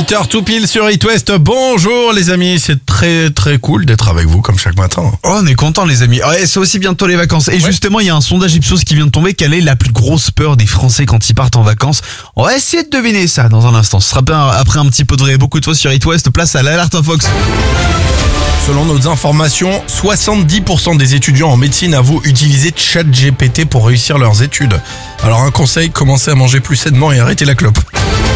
8h tout pile sur It West. Bonjour les amis, c'est très très cool d'être avec vous comme chaque matin. Oh, on est content les amis. Ouais, c'est aussi bientôt les vacances. Et justement, il y a un sondage Ipsos qui vient de tomber. Quelle est la plus grosse peur des Français quand ils partent en vacances? On va essayer de deviner ça dans un instant. Ce sera après un petit peu de vrai, beaucoup de fois sur It West. Place à l'alerte Infox. Selon nos informations, 70% des étudiants en médecine avouent utiliser ChatGPT pour réussir leurs études. Alors un conseil, commencez à manger plus sainement et arrêtez la clope.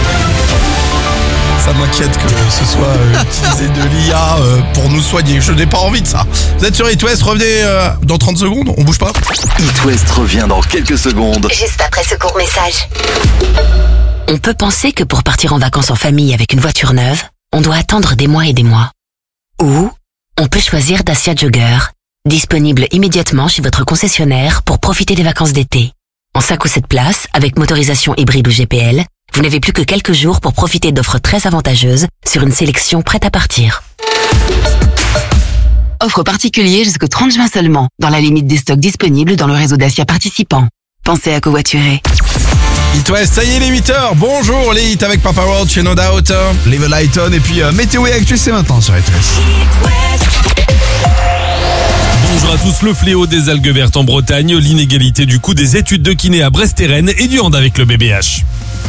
Ça m'inquiète que ce soit utilisé de l'IA pour nous soigner. Je n'ai pas envie de ça. Vous êtes sur It West, revenez dans 30 secondes, on bouge pas. It West revient dans quelques secondes. Juste après ce court message. On peut penser que pour partir en vacances en famille avec une voiture neuve, on doit attendre des mois et des mois. Ou on peut choisir Dacia Jogger, disponible immédiatement chez votre concessionnaire pour profiter des vacances d'été. En 5 ou 7 places, avec motorisation hybride ou GPL, vous n'avez plus que quelques jours pour profiter d'offres très avantageuses sur une sélection prête à partir. Offre particulière jusqu'au 30 juin seulement, dans la limite des stocks disponibles dans le réseau Dacia participant. Pensez à covoiturer. It West, ça y est les 8h. Bonjour les hits avec Papa Roach chez No Doubt. Level Lighton et puis météo et actu, c'est maintenant sur It West. Bonjour à tous, le fléau des algues vertes en Bretagne, l'inégalité du coût des études de kiné à Brest et Rennes et du hand avec le BBH.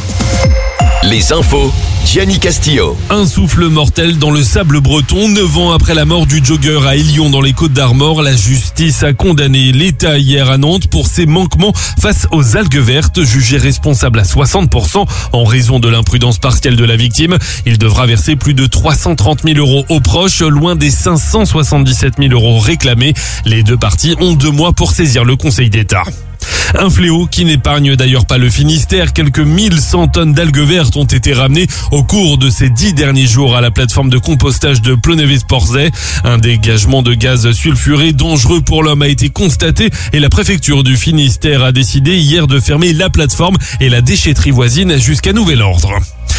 Les infos, Gianni Castillo. Un souffle mortel dans le sable breton. 9 ans après la mort du jogger à Élion dans les Côtes-d'Armor, la justice a condamné l'État hier à Nantes pour ses manquements face aux algues vertes, jugé responsable à 60% en raison de l'imprudence partielle de la victime. Il devra verser plus de 330 000 € aux proches, loin des 577 000 € réclamés. Les deux parties ont 2 mois pour saisir le Conseil d'État. Un fléau qui n'épargne d'ailleurs pas le Finistère. Quelques 1100 tonnes d'algues vertes ont été ramenées au cours de ces 10 derniers jours à la plateforme de compostage de Plonévé-Sporzay. Un dégagement de gaz sulfuré dangereux pour l'homme a été constaté et la préfecture du Finistère a décidé hier de fermer la plateforme et la déchetterie voisine jusqu'à nouvel ordre.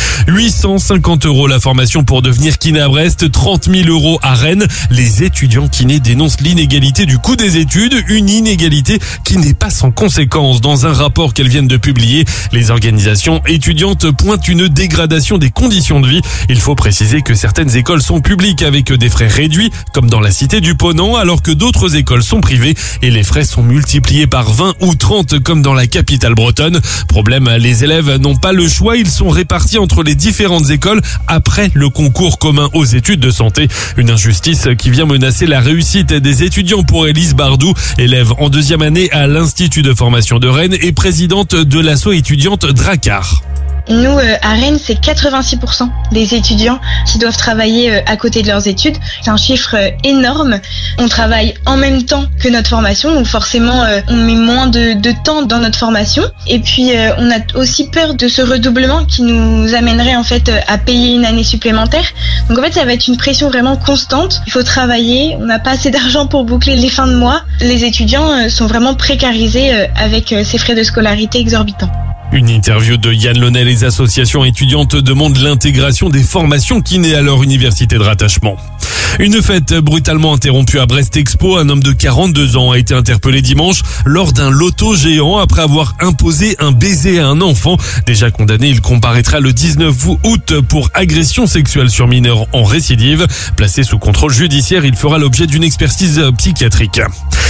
850 € la formation pour devenir kiné à Brest, 30 000 € à Rennes. Les étudiants kinés dénoncent l'inégalité du coût des études, une inégalité qui n'est pas sans conséquence. Dans un rapport qu'elles viennent de publier, les organisations étudiantes pointent une dégradation des conditions de vie. Il faut préciser que certaines écoles sont publiques avec des frais réduits, comme dans la cité du Ponant, alors que d'autres écoles sont privées et les frais sont multipliés par 20 ou 30 comme dans la capitale bretonne. Problème, les élèves n'ont pas le choix, ils sont répartis entre les différentes écoles après le concours commun aux études de santé. Une injustice qui vient menacer la réussite des étudiants pour Élise Bardou, élève en 2e année à l'Institut de formation de Rennes et présidente de l'asso étudiante Dracar. Nous, à Rennes, c'est 86% des étudiants qui doivent travailler à côté de leurs études. C'est un chiffre énorme. On travaille en même temps que notre formation, donc forcément, on met moins de temps dans notre formation. Et puis, on a aussi peur de ce redoublement qui nous amènerait en fait à payer une année supplémentaire. Donc en fait, ça va être une pression vraiment constante. Il faut travailler, on n'a pas assez d'argent pour boucler les fins de mois. Les étudiants sont vraiment précarisés avec ces frais de scolarité exorbitants. Une interview de Yann Lonnet. Les associations étudiantes demandent l'intégration des formations kiné à leur université de rattachement. Une fête brutalement interrompue à Brest Expo. Un homme de 42 ans a été interpellé dimanche lors d'un loto géant après avoir imposé un baiser à un enfant. Déjà condamné, il comparaîtra le 19 août pour agression sexuelle sur mineur en récidive. Placé sous contrôle judiciaire, il fera l'objet d'une expertise psychiatrique.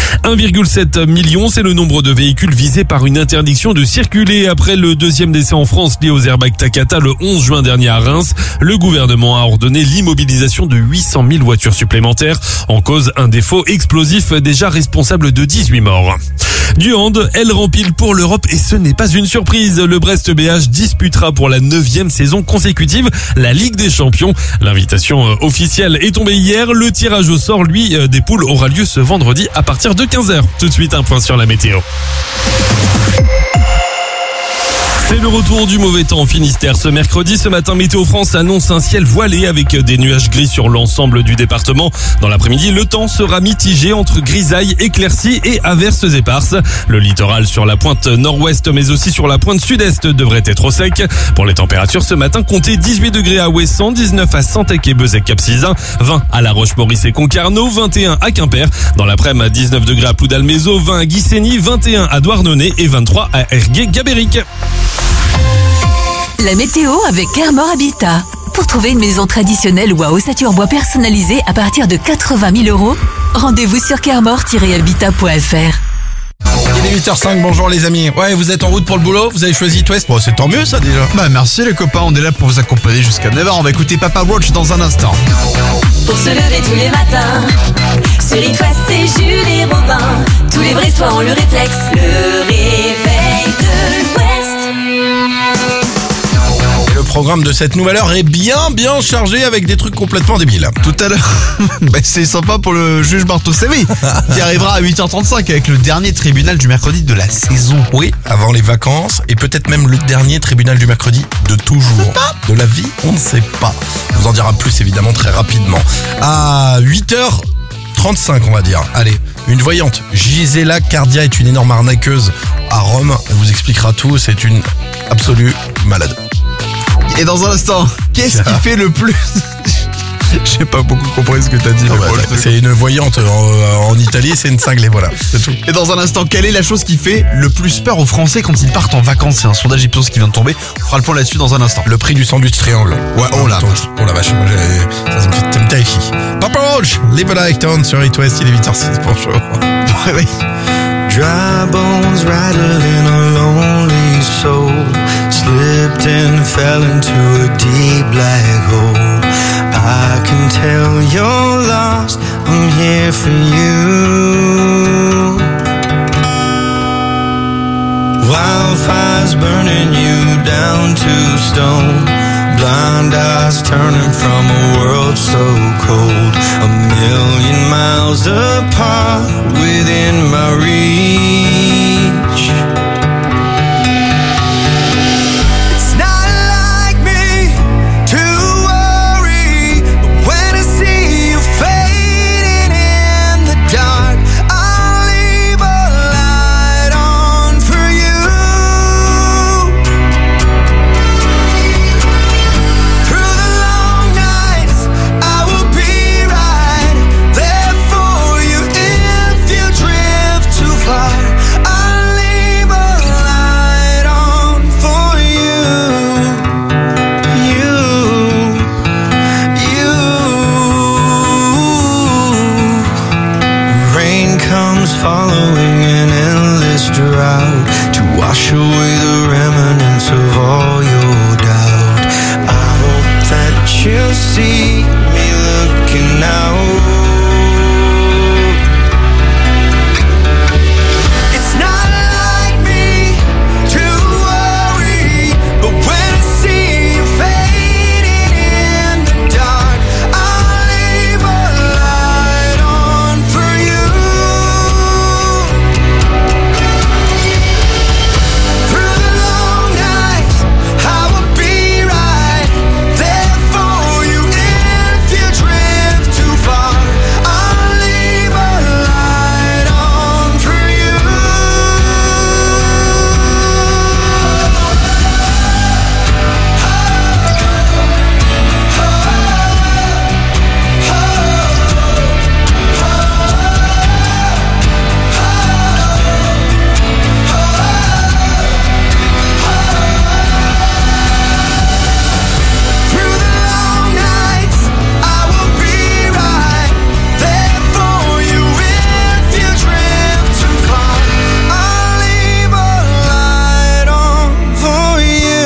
1,7 million, c'est le nombre de véhicules visés par une interdiction de circuler. Après le 2e décès en France lié aux airbags Takata le 11 juin dernier à Reims, le gouvernement a ordonné l'immobilisation de 800 000 voitures supplémentaires. En cause, un défaut explosif déjà responsable de 18 morts. Du hand, elle rempile pour l'Europe et ce n'est pas une surprise. Le Brest BH disputera pour la 9e saison consécutive la Ligue des Champions. L'invitation officielle est tombée hier. Le tirage au sort, lui, des poules aura lieu ce vendredi à partir de 15h. Tout de suite, un point sur la météo. C'est le retour du mauvais temps en Finistère ce mercredi. Ce matin, Météo France annonce un ciel voilé avec des nuages gris sur l'ensemble du département. Dans l'après-midi, le temps sera mitigé entre grisailles, éclaircies et averses éparses. Le littoral sur la pointe nord-ouest mais aussi sur la pointe sud-est devrait être au sec. Pour les températures ce matin, comptez 18 degrés à Ouessant, 19 à Santec et Bezec-Cap-Sizun, 20 à La Roche-Maurice et Concarneau, 21 à Quimper. Dans l'après-midi, 19 degrés à Ploudalmézeau, 20 à Guissény, 21 à Douarnenez et 23 à Ergué-Gabéric. La météo avec Kermor Habitat. pour trouver une maison traditionnelle ou à ossature bois personnalisée à partir de 80 000 €? Rendez-vous sur carmore-habitat.fr. Il est 8h05, bonjour les amis. Ouais, vous êtes en route pour le boulot, vous avez choisi It West. Bon, c'est tant mieux ça déjà. Bah merci les copains, on est là pour vous accompagner jusqu'à 9h. On va écouter Papa Roach dans un instant. Pour se lever tous les matins, sur It West, c'est Jules et Robin. Tous les Brestois ont le réflexe, le réveil de l'Ouest. Et le programme de cette nouvelle heure est bien chargé avec des trucs complètement débiles. Tout à l'heure, bah, c'est sympa pour le juge Bartossévi qui arrivera à 8h35 avec le dernier tribunal du mercredi de la saison. Oui, avant les vacances et peut-être même le dernier tribunal du mercredi de toujours. De la vie, on ne sait pas. On vous en dira plus évidemment très rapidement. À 8h35 on va dire. Allez, une voyante, Gisela Cardia est une énorme arnaqueuse à Rome. Elle vous expliquera tout, c'est une absolue malade. Et dans un instant, qu'est-ce qui fait le plus... J'ai pas beaucoup compris ce que t'as dit. Ah ouais, c'est une voyante en Italie, c'est une cinglée, voilà, c'est tout. Et dans un instant, quelle est la chose qui fait le plus peur aux Français quand ils partent en vacances? C'est un sondage Ipsos qui vient de tomber. On fera le point là-dessus dans un instant. Le prix du sandwich triangle. Ouais, oh la vache. Oh la vache, moi, ça me terrifie. Papa Roach, Live Like Town sur It West, il est 8h06, bonjour. Ouais, ouais. Dry bones rattling a lonely soul, slipped and fell into a deep black hole. I can tell you're lost, I'm here for you. Wildfires burning you down to stone, blind eyes turning from a world so cold, 1,000,000 miles apart within my reach. It's not like me to worry, but when I see you fading in the dark, I'll leave a light on for you. Through the long nights, I will be right there for you. If you drift too far, I'll leave a light on for you. Rain comes following an endless drought to wash away the remnants of all your doubt. I hope that you see me looking out. It's not like me to worry, but when I see you fading in the dark, I'll leave a light on for you. Through the long nights, I will be right there for you. If you drift too far, I'll leave a light on for you. Through the long nights, I will be right there for you. If you drift too far, I'll leave a light on for you.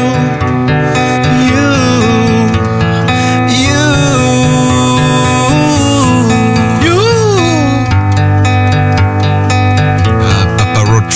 Papa Roach.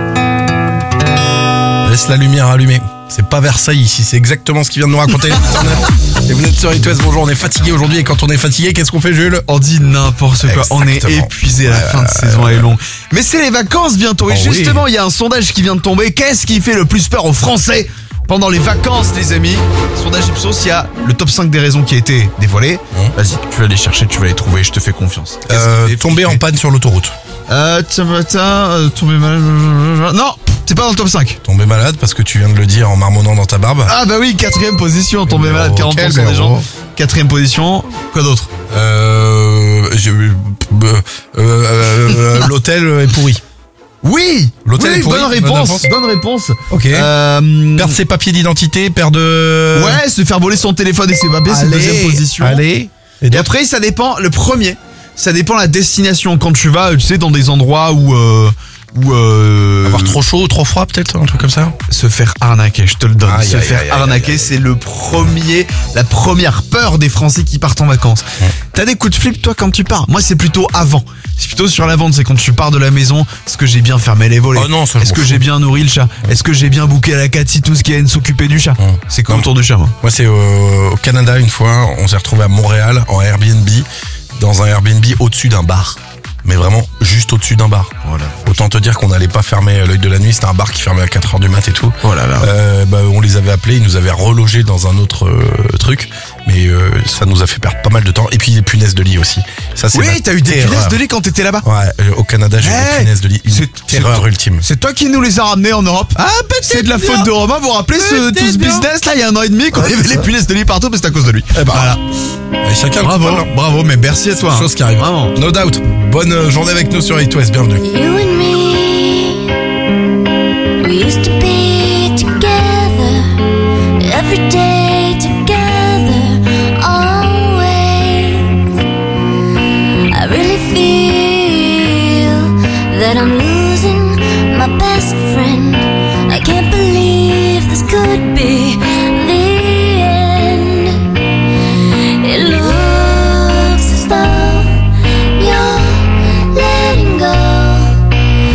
Laisse la lumière allumée. C'est pas Versailles ici, c'est exactement ce qu'il vient de nous raconter. Et vous êtes sur It West, bonjour, on est fatigué aujourd'hui et quand on est fatigué, qu'est-ce qu'on fait Jules? On dit n'importe quoi, on est Exactement. épuisé, la fin de saison est longue. Mais c'est les vacances bientôt et Oh justement il y a un sondage qui vient de tomber. Qu'est-ce qui fait le plus peur aux Français pendant les vacances les amis? Sondage Ipsos, il y a le top 5 des raisons qui a été dévoilé. Vas-y, tu vas les chercher, tu vas les trouver, je te fais confiance. Tomber en panne sur l'autoroute. Tomber malade. Non, c'est pas dans le top 5. Tomber malade parce que tu viens de le dire en marmonnant dans ta barbe. Ah bah oui, 4ème position, tomber malade, 40% des gens. 4ème position, quoi d'autre? L'hôtel est pourri. Oui. L'hôtel est pourri. Bonne réponse. Ok. Perdre ses papiers d'identité, Ouais, se faire voler son téléphone et ses papiers, c'est deuxième position. Allez. Et après, ça dépend. Le premier, ça dépend la destination. Quand tu vas, tu sais, dans des endroits où avoir trop chaud ou trop froid, peut-être, un truc comme ça. Se faire arnaquer, je te le donne. Se faire arnaquer, c'est la première peur des Français qui partent en vacances. Ouais. T'as des coups de flip, toi, quand tu pars? Moi, c'est plutôt avant. C'est plutôt sur la vente, c'est quand tu pars de la maison. Est-ce que j'ai bien fermé les volets? Oh non, est-ce que j'ai bien nourri le chat? Est-ce que j'ai bien booké à la Cathy tout ce qui est à s'occuper du chat? C'est comme tour du chat, moi. Moi, c'est au Canada, une fois, on s'est retrouvé à Montréal, en Airbnb, dans un Airbnb au-dessus d'un bar. Mais vraiment juste au-dessus d'un bar. Voilà. Autant te dire qu'on n'allait pas fermer l'œil de la nuit. C'était un bar qui fermait à 4h du mat et tout. Oh là là. On les avait appelés, ils nous avaient relogés dans un autre truc. Mais ça nous a fait perdre pas mal de temps. Et puis les punaises de lit aussi. Ça, c'est t'as eu des punaises de lit quand t'étais là-bas? Ouais, au Canada, j'ai eu des punaises de lit. Une terreur ultime. C'est toi qui nous les as ramenés en Europe. Ah, peut-être. C'est de la faute de Romain. Vous vous rappelez tout ce business là, il y a 1 an et demi, quand il y avait les punaises de lit partout, mais c'est à cause de lui. Voilà. Et chacun bravo, mais merci à toi. Chose qui arrive. Vraiment. No doubt. Bonne journée avec nous sur It West. Bienvenue. You and me, we used to be together, every day together, always. I really feel that I'm losing my best friend. I can't believe this could be the end. It looks as though you're letting go.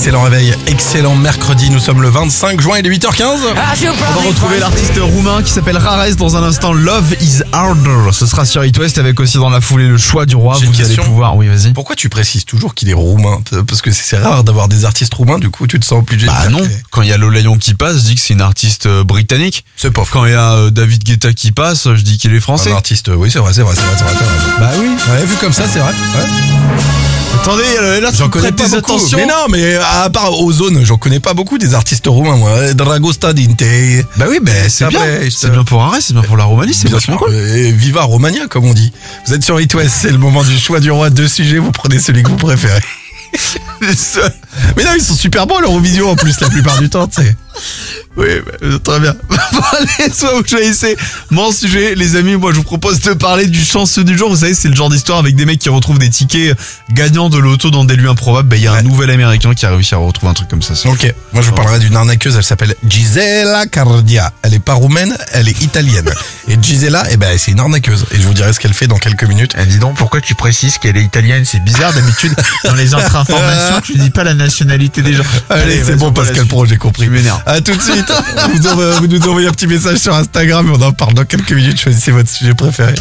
excellent réveil, excellent mercredi. Nous sommes le 25 juin, il est 8h15. On va retrouver l'artiste roumain qui s'appelle Rares dans un instant. Love is harder. Ce sera sur It West avec aussi dans la foulée le choix du roi. J'ai une Vous allez question. pouvoir. Oui, vas-y. Pourquoi tu précises toujours qu'il est roumain? Parce que c'est rare d'avoir des artistes roumains, du coup tu te sens obligé de Bah dire non. que- Quand il y a Lola Young qui passe, je dis que c'est une artiste britannique. C'est pas Quand il y a David Guetta qui passe, je dis qu'il est français. un artiste, oui c'est vrai. Bah oui. Ouais, vu comme ça c'est vrai. Ouais. Attendez, là, J'en tu connais prêtes pas des beaucoup. attentions. Mais non, mais à part Ozone, j'en connais pas beaucoup des artistes roumains, moi. Dragosta Dinte. Bah oui, mais c'est bien. C'est bien pour Rares, c'est bien pour la Roumanie, c'est Bien vachement sûr. cool. Et Viva Romagna, comme on dit. Vous êtes sur It West, c'est le moment du choix du roi. 2 sujets, vous prenez celui que vous préférez. Mais non, ils sont super bons l'Eurovision en plus la plupart du temps, tu sais. Oui, très bien. Bon, allez, soit vous choisissez mon sujet, les amis. Moi, je vous propose de parler du chanceux du jour. Vous savez, c'est le genre d'histoire avec des mecs qui retrouvent des tickets gagnants de l'auto dans des lieux improbables. Ben, il y a un nouvel américain qui a réussi à retrouver un truc comme ça. Ok, moi je vous parlerai d'une arnaqueuse, elle s'appelle Gisela Cardia. Elle est pas roumaine, elle est italienne. Et Gisela, eh ben, c'est une arnaqueuse. Et je vous dirai ce qu'elle fait dans quelques minutes. Dis donc, pourquoi tu précises qu'elle est italienne? C'est bizarre, d'habitude, dans les autres informations, tu dis pas la nationalité des gens. Allez, c'est vas-y, bon on va Pascal la Pro, j'ai compris. Tu m'énerves. À tout de suite. Vous nous envoyez un petit message sur Instagram et on en parle dans quelques minutes. Choisissez votre sujet préféré.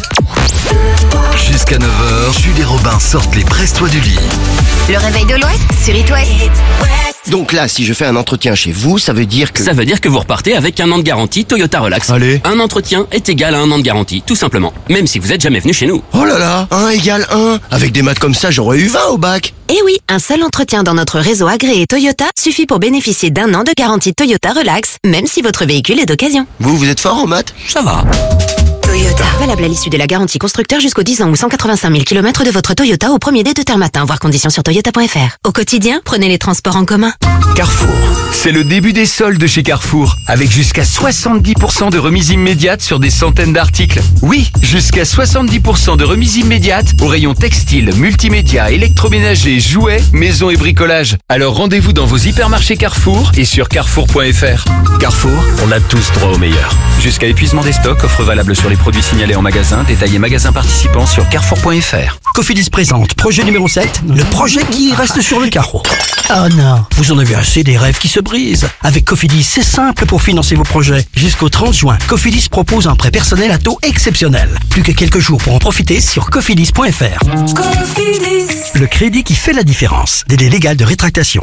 Jusqu'à 9h, Jules et Robin sortent les Prestois du lit. Le réveil de l'Ouest sur It West. Donc là, si je fais un entretien chez vous, ça veut dire que... Ça veut dire que vous repartez avec 1 an de garantie Toyota Relax. Allez. Un entretien est égal à 1 an de garantie, tout simplement. Même si vous êtes jamais venu chez nous. Oh là là, 1 égale 1. Avec des maths comme ça, j'aurais eu 20 au bac. Et oui, un seul entretien dans notre réseau agréé Toyota suffit pour bénéficier d'1 an de garantie Toyota Relax, même si votre véhicule est d'occasion. Vous êtes fort en maths? Ça va. Toyota. Valable à l'issue de la garantie constructeur jusqu'aux 10 ans ou 185 000 km de votre Toyota au premier dé de terre matin, voir conditions sur toyota.fr. Au quotidien, prenez les transports en commun. Carrefour, c'est le début des soldes chez Carrefour, avec jusqu'à 70% de remise immédiate sur des centaines d'articles. Oui, jusqu'à 70% de remise immédiate au rayon textile, multimédia, électroménager, jouets, maison et bricolage. Alors rendez-vous dans vos hypermarchés Carrefour et sur carrefour.fr. Carrefour, on a tous droit au meilleur. Jusqu'à épuisement des stocks, offre valable sur les produits signalés en magasin, détaillés magasin participant sur carrefour.fr. Cofidis présente projet numéro 7, le projet qui reste sur le carreau. Oh non, vous en avez assez des rêves qui se brisent. Avec Cofidis, c'est simple pour financer vos projets. Jusqu'au 30 juin, Cofidis propose un prêt personnel à taux exceptionnel. Plus que quelques jours pour en profiter sur cofidis.fr. Cofidis. Le crédit qui fait la différence. Délai légal de rétractation.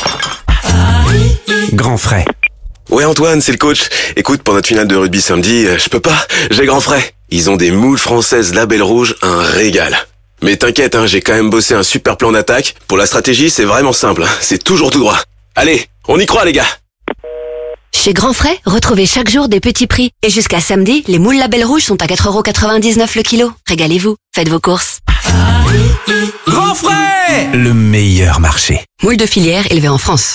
Grand frais. Ouais Antoine, c'est le coach. Écoute, pour notre finale de rugby samedi, je peux pas, j'ai grand frais. Ils ont des moules françaises label rouge, un régal. Mais t'inquiète, j'ai quand même bossé un super plan d'attaque. Pour la stratégie, c'est vraiment simple, c'est toujours tout droit. Allez, on y croit les gars. Chez Grand Frais, retrouvez chaque jour des petits prix. Et jusqu'à samedi, les moules label rouge sont à 4,99€ le kilo. Régalez-vous, faites vos courses. Grand frais, le meilleur marché. Moules de filière élevées en France.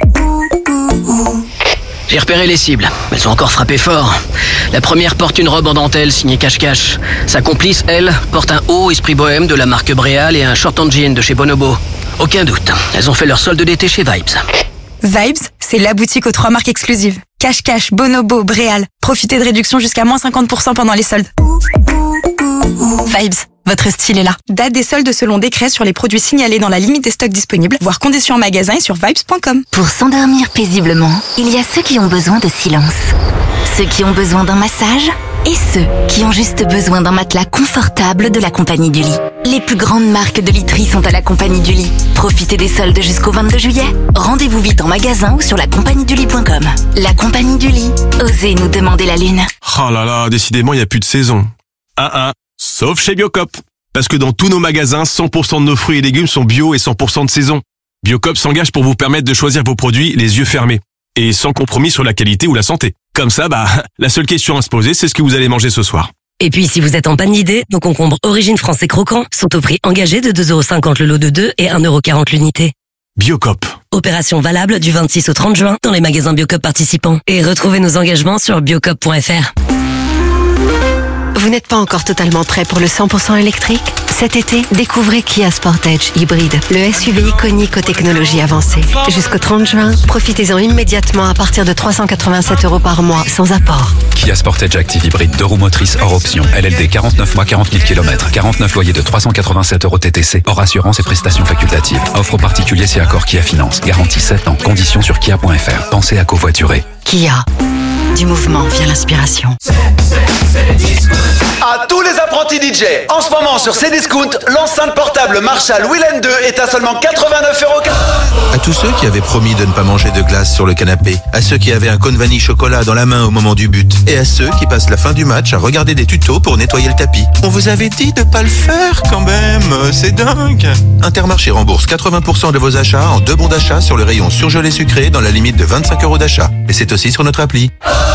J'ai repéré les cibles. Elles ont encore frappé fort. La première porte une robe en dentelle signée Cache-Cache. Sa complice, elle, porte un haut esprit bohème de la marque Bréal et un short en jean de chez Bonobo. Aucun doute, elles ont fait leur solde d'été chez Vibes. Vibes, c'est la boutique aux 3 marques exclusives. Cache-Cache, Bonobo, Bréal. Profitez de réductions jusqu'à moins 50% pendant les soldes. Vibes, votre style est là. Date des soldes selon décret sur les produits signalés dans la limite des stocks disponibles, voire conditions en magasin et sur vibes.com. Pour s'endormir paisiblement, il y a ceux qui ont besoin de silence, ceux qui ont besoin d'un massage et ceux qui ont juste besoin d'un matelas confortable de la Compagnie du Lit. Les plus grandes marques de literie sont à la Compagnie du Lit. Profitez des soldes jusqu'au 22 juillet. Rendez-vous vite en magasin ou sur lacompagniedulit.com. La Compagnie du Lit. Osez nous demander la lune. Oh là là, décidément, il n'y a plus de saison. Sauf chez Biocop. Parce que dans tous nos magasins, 100% de nos fruits et légumes sont bio et 100% de saison. Biocop s'engage pour vous permettre de choisir vos produits les yeux fermés. Et sans compromis sur la qualité ou la santé. Comme ça, la seule question à se poser, c'est ce que vous allez manger ce soir. Et puis, si vous êtes en panne d'idées, nos concombres Origine français croquants sont au prix engagé de 2,50€ le lot de 2 et 1,40€ l'unité. Biocop. Opération valable du 26 au 30 juin dans les magasins Biocop participants. Et retrouvez nos engagements sur biocop.fr. Vous n'êtes pas encore totalement prêt pour le 100% électrique? Cet été, découvrez Kia Sportage hybride, le SUV iconique aux technologies avancées. Jusqu'au 30 juin, profitez-en immédiatement à partir de 387 € par mois, sans apport. Kia Sportage Active hybride, 2 roues motrices hors option. LLD 49 mois, 40 000 km. 49 loyers de 387 € TTC, hors assurance et prestations facultatives. Offre particulier si accord Kia Finance. Garantie 7 ans. Conditions sur kia.fr. Pensez à covoiturer. Kia. Du mouvement vient l'inspiration. À tous les apprentis DJ, en ce moment sur Cdiscount, l'enceinte portable Marshall Willen 2 est à seulement 89 €. À tous ceux qui avaient promis de ne pas manger de glace sur le canapé, à ceux qui avaient un cône vanille chocolat dans la main au moment du but, et à ceux qui passent la fin du match à regarder des tutos pour nettoyer le tapis. On vous avait dit de pas le faire quand même, c'est dingue. Intermarché rembourse 80% de vos achats en 2 bons d'achat sur le rayon surgelé sucré dans la limite de 25 € d'achat. Et c'est aussi sur notre appli.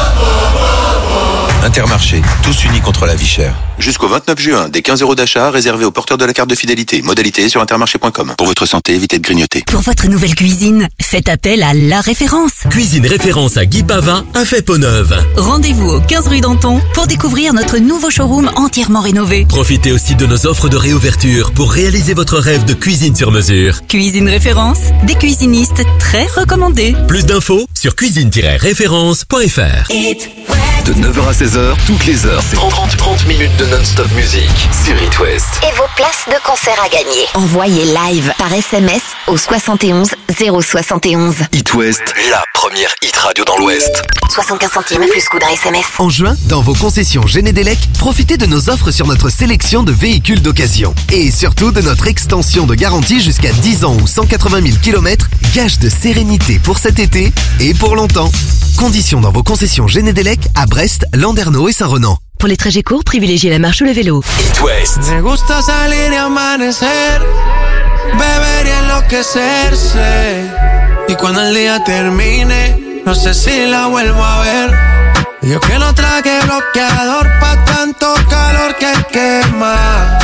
Intermarché, tous unis contre la vie chère. Jusqu'au 29 juin, des 15 € d'achat réservés aux porteurs de la carte de fidélité. Modalité sur intermarché.com. Pour votre santé, évitez de grignoter. Pour votre nouvelle cuisine, faites appel à La Référence. Cuisine référence à Guy Pavin, à Fait-Pont-Neuve. Rendez-vous au 15 rue Danton pour découvrir notre nouveau showroom entièrement rénové. Profitez aussi de nos offres de réouverture pour réaliser votre rêve de cuisine sur mesure. Cuisine Référence, des cuisinistes très recommandés. Plus d'infos sur cuisine-référence.fr. De 9h à 16h, toutes les heures, c'est 30 minutes de non-stop musique sur It West. Et vos places de concert à gagner. Envoyez live par SMS au 71 071. It West, la première hit radio dans l'Ouest. 75 centimes plus coût d'un SMS. En juin, dans vos concessions Genedelec, profitez de nos offres sur notre sélection de véhicules d'occasion. Et surtout de notre extension de garantie jusqu'à 10 ans ou 180 000 km, gage de sérénité pour cet été et pour longtemps. Conditions dans vos concessions Genedelec à Brest, Landerneau et Saint-Renan. Pour les trajets courts, privilégiez la marche ou le vélo. It West. Me gusta salir y amanecer, beber y enloquecerse. Y cuando el día termine, no sé si la vuelvo a ver. Yo que no traje bloqueador pa' tanto calor que quema.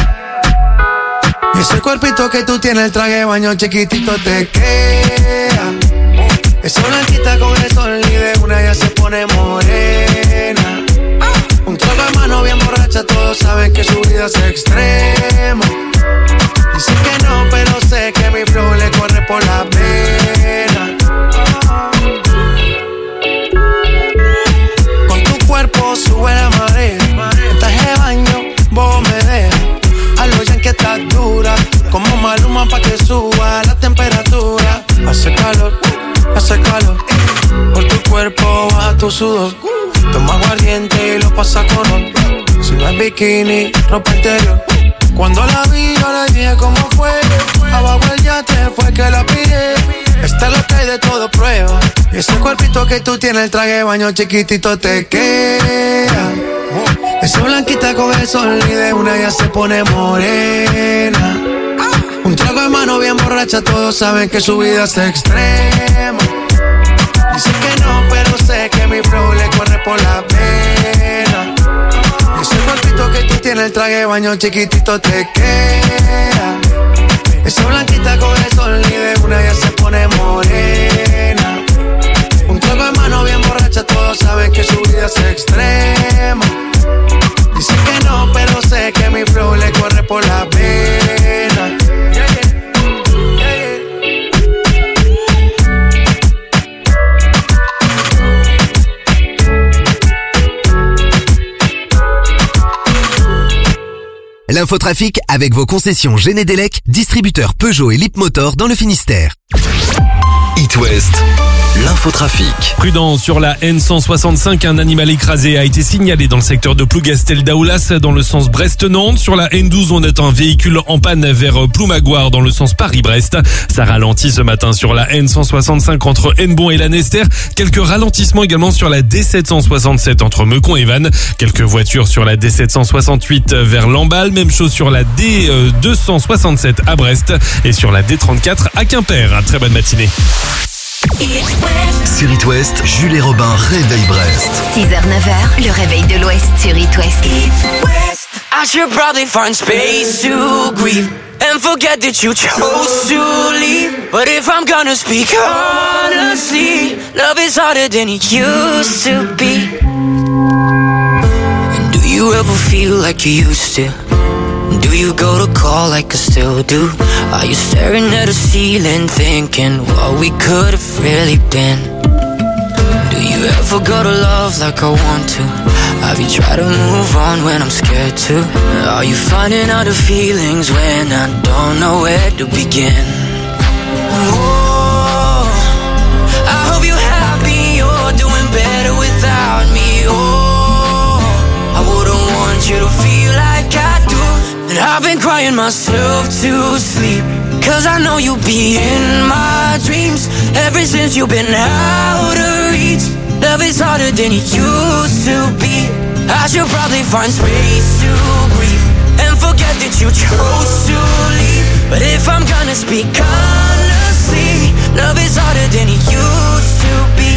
Y ese cuerpito que tú tienes, el traje de baño chiquitito te queda. Esa blanquita con el sol y de una ya se pone morena. Un trago de mano bien borracha, todos saben que su vida es extrema. Dicen que no, pero sé que mi flow le corre por la pena. Con tu cuerpo sube la marea. En traje de baño, vos me dejas. A lo ya que estás dura, como Maluma pa' que suba la temperatura. Hace calor, por tu cuerpo baja tu sudor. Toma aguardiente y lo pasa con honor. Si no es bikini, ropa interior. Cuando la vi yo le dije cómo fue. Abajo el yate fue que la pillé. Esta es lo que hay de todo prueba. Y ese cuerpito que tú tienes, el traje de baño chiquitito te queda. Esa blanquita con el sol y de una ya se pone morena. Un trago de mano bien borracha, todos saben que su vida es extrema. Dicen que no, pero sé que mi flow le corre por la pena. Ese cuerpito que tú tienes, el traje de baño chiquitito te queda. Esa blanquita con el sol y de una ya se pone morena. Un trago de mano bien borracha, todos saben que su vida es extrema. Dicen que no, pero sé que mi flow le corre por la pena. L'infotrafic avec vos concessions Genedelec, distributeur Peugeot et Leapmotor dans le Finistère. It West, l'infotrafic. Prudence sur la N165, un animal écrasé a été signalé dans le secteur de Plougastel-Daoulas dans le sens Brest-Nantes. Sur la N12, on est un véhicule en panne vers Ploumagoire dans le sens Paris-Brest. Ça ralentit ce matin sur la N165 entre Hennebont et Lanester. Quelques ralentissements également sur la D767 entre Meucon et Vannes. Quelques voitures sur la D768 vers Lamballe. Même chose sur la D267 à Brest et sur la D34 à Quimper. Très bonne matinée. Sur It West, Jules et Robin réveillent Brest. 6h-9h, le réveil de l'Ouest sur It West. I should probably find space to grieve and forget that you chose to leave. But if I'm gonna speak honestly, love is harder than it used to be. And do you ever feel like you used to? Do you go to call like I still do? Are you staring at the ceiling thinking what we could have really been? Do you ever go to love like I want to? Have you tried to move on when I'm scared to? Are you finding out the feelings when I don't know where to begin? Oh, I hope you're happy, you're doing better without me. Oh, I wouldn't want you to feel like I do. And I've been crying myself to sleep, 'cause I know you'll be in my dreams. Ever since you've been out of reach, love is harder than it used to be. I should probably find space to breathe and forget that you chose to leave. But if I'm gonna speak honestly, love is harder than it used to be.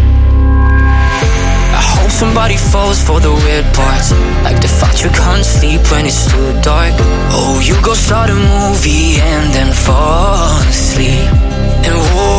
I hope somebody falls for the weird parts, like the fact you can't sleep when it's too dark. Oh, you go start a movie and then fall asleep. And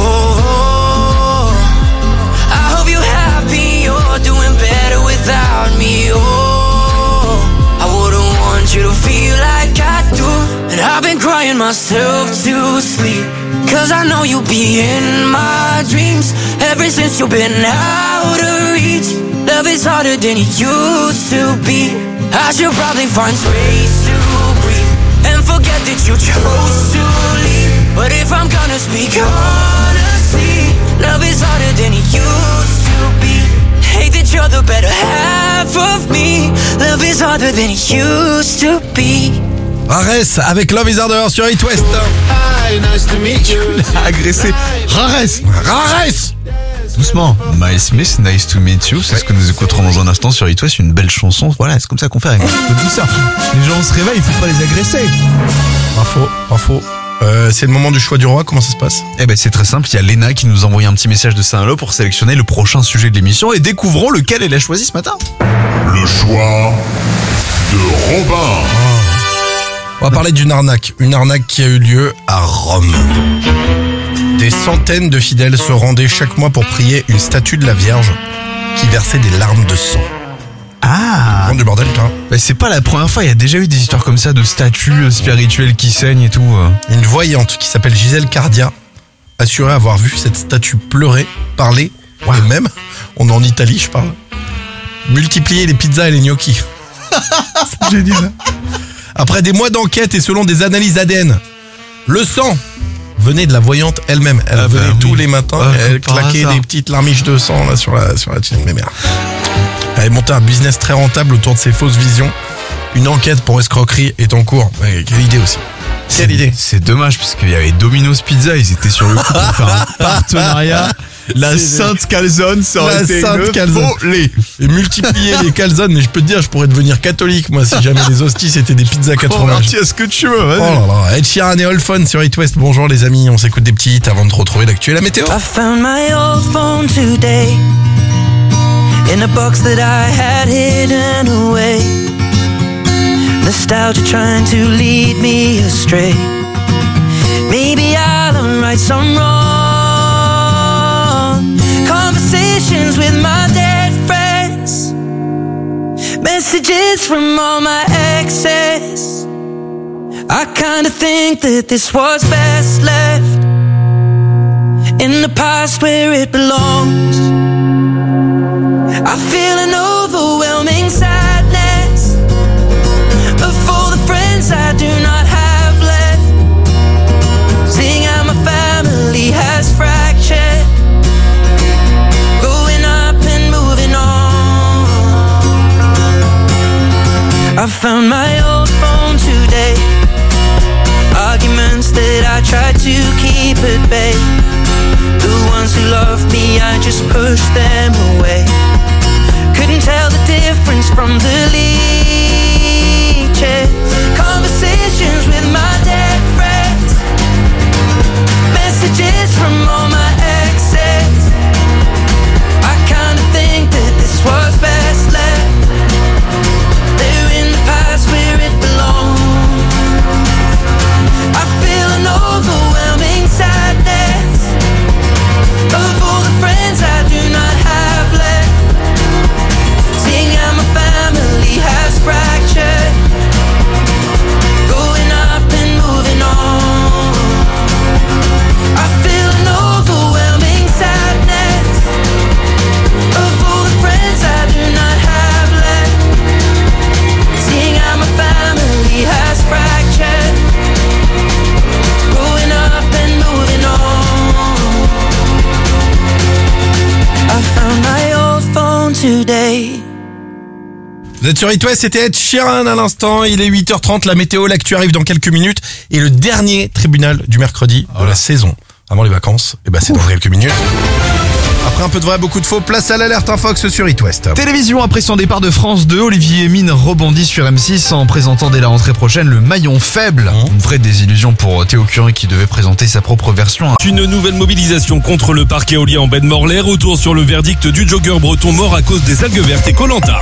whoa, I hope you're happy, you're doing better without me. Oh, I wouldn't want you to feel like I do. And I've been crying myself to sleep, 'cause I know you'll be in my dreams. Ever since you've been out of reach, love is harder than it used to be. I should probably find space to breathe and forget that you chose to leave. But if I'm gonna speak honestly, love is harder than it used to be. Hate that you're the better half of me. Love is harder than it used to be. Rares avec Love is Harder sur It West. Hi, nice to meet you. Agressé. Rares. Doucement. Miles Smith, nice to meet you. C'est ce que nous écouterons dans un instant sur It West. Une belle chanson. Voilà, c'est comme ça qu'on fait avec un peu de douceur. Les gens se réveillent, il faut pas les agresser. Info. C'est le moment du choix du roi, comment ça se passe? Eh ben c'est très simple, il y a Léna qui nous a envoyé un petit message de Saint-Lô pour sélectionner le prochain sujet de l'émission et découvrons lequel elle a choisi ce matin. Le choix de Robin. On va parler d'une arnaque qui a eu lieu à Rome. Des centaines de fidèles se rendaient chaque mois pour prier une statue de la Vierge qui versait des larmes de sang. Ah, du bordel, toi. Bah, c'est pas la première fois, il y a déjà eu des histoires comme ça de statues spirituelles qui saignent et tout. Une voyante qui s'appelle Gisèle Cardia assurait avoir vu cette statue pleurer, parler, et même, on est en Italie, je parle, multiplier les pizzas et les gnocchis. C'est génial. Après des mois d'enquête et selon des analyses ADN, le sang venait de la voyante elle-même. Elle venait tous les matins, elle claquait des petites larmiches de sang là sur la petite mémère. Elle a monté un business très rentable autour de ses fausses visions. Une enquête pour escroquerie est en cours. Mais quelle idée aussi. Quelle idée. C'est dommage parce qu'il y avait Domino's Pizza, ils étaient sur le coup pour faire un partenariat. La Sainte Calzone, ça aurait été une folie. Et multiplier les calzones, mais je peux te dire, je pourrais devenir catholique, moi, si jamais les hosties c'était des pizzas 4 fromages. Oh, ce que tu veux, vas-y. Oh là là, Ed Sheeran et Olfon sur It West. Bonjour les amis, on s'écoute des petits hits avant de retrouver l'actu et la météo. I found my old phone today in a box that I had hidden away. Nostalgia trying to lead me astray. Maybe I'll right some wrong. Conversations with my dead friends. Messages from all my exes. I kinda think that this was best left in the past where it belongs. I feel an overwhelming sadness of all the friends I do not have left. Seeing how my family has fractured, growing up and moving on. I found my old phone today. Arguments that I tried to keep at bay. The ones who loved me, I just pushed them away. Couldn't tell the difference from the leeches. Conversations with my dead friends. Messages from all my exes. I kinda think that this was best left there in the past where it belongs. I feel an overwhelming sadness of all the friends I do not have left. Seeing how my family has Vous êtes sur It West, c'était Ed Sheeran à l'instant, il est 8h30, la météo, l'actu arrive dans quelques minutes et le dernier tribunal du mercredi de la saison avant les vacances, et c'est dans quelques minutes. Après un peu de vrai, beaucoup de faux, place à l'alerte Infox sur It West. Télévision, après son départ de France 2, Olivier Mine rebondit sur M6 en présentant dès la rentrée prochaine le maillon faible. Une vraie désillusion pour Théo Curin qui devait présenter sa propre version. Une nouvelle mobilisation contre le parc éolien en baie de Morlaix, retour sur le verdict du jogger breton mort à cause des algues vertes et Koh-Lanta.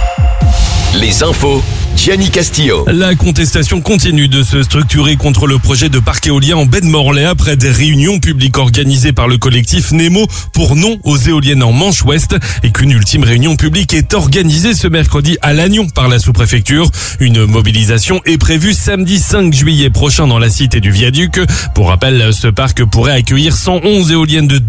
Les infos, Gianni Castillo. La contestation continue de se structurer contre le projet de parc éolien en baie de Morlaix après des réunions publiques organisées par le collectif Nemo pour non aux éoliennes en Manche-Ouest et qu'une ultime réunion publique est organisée ce mercredi à Lannion par la sous-préfecture. Une mobilisation est prévue samedi 5 juillet prochain dans la cité du Viaduc. Pour rappel, ce parc pourrait accueillir 111 éoliennes de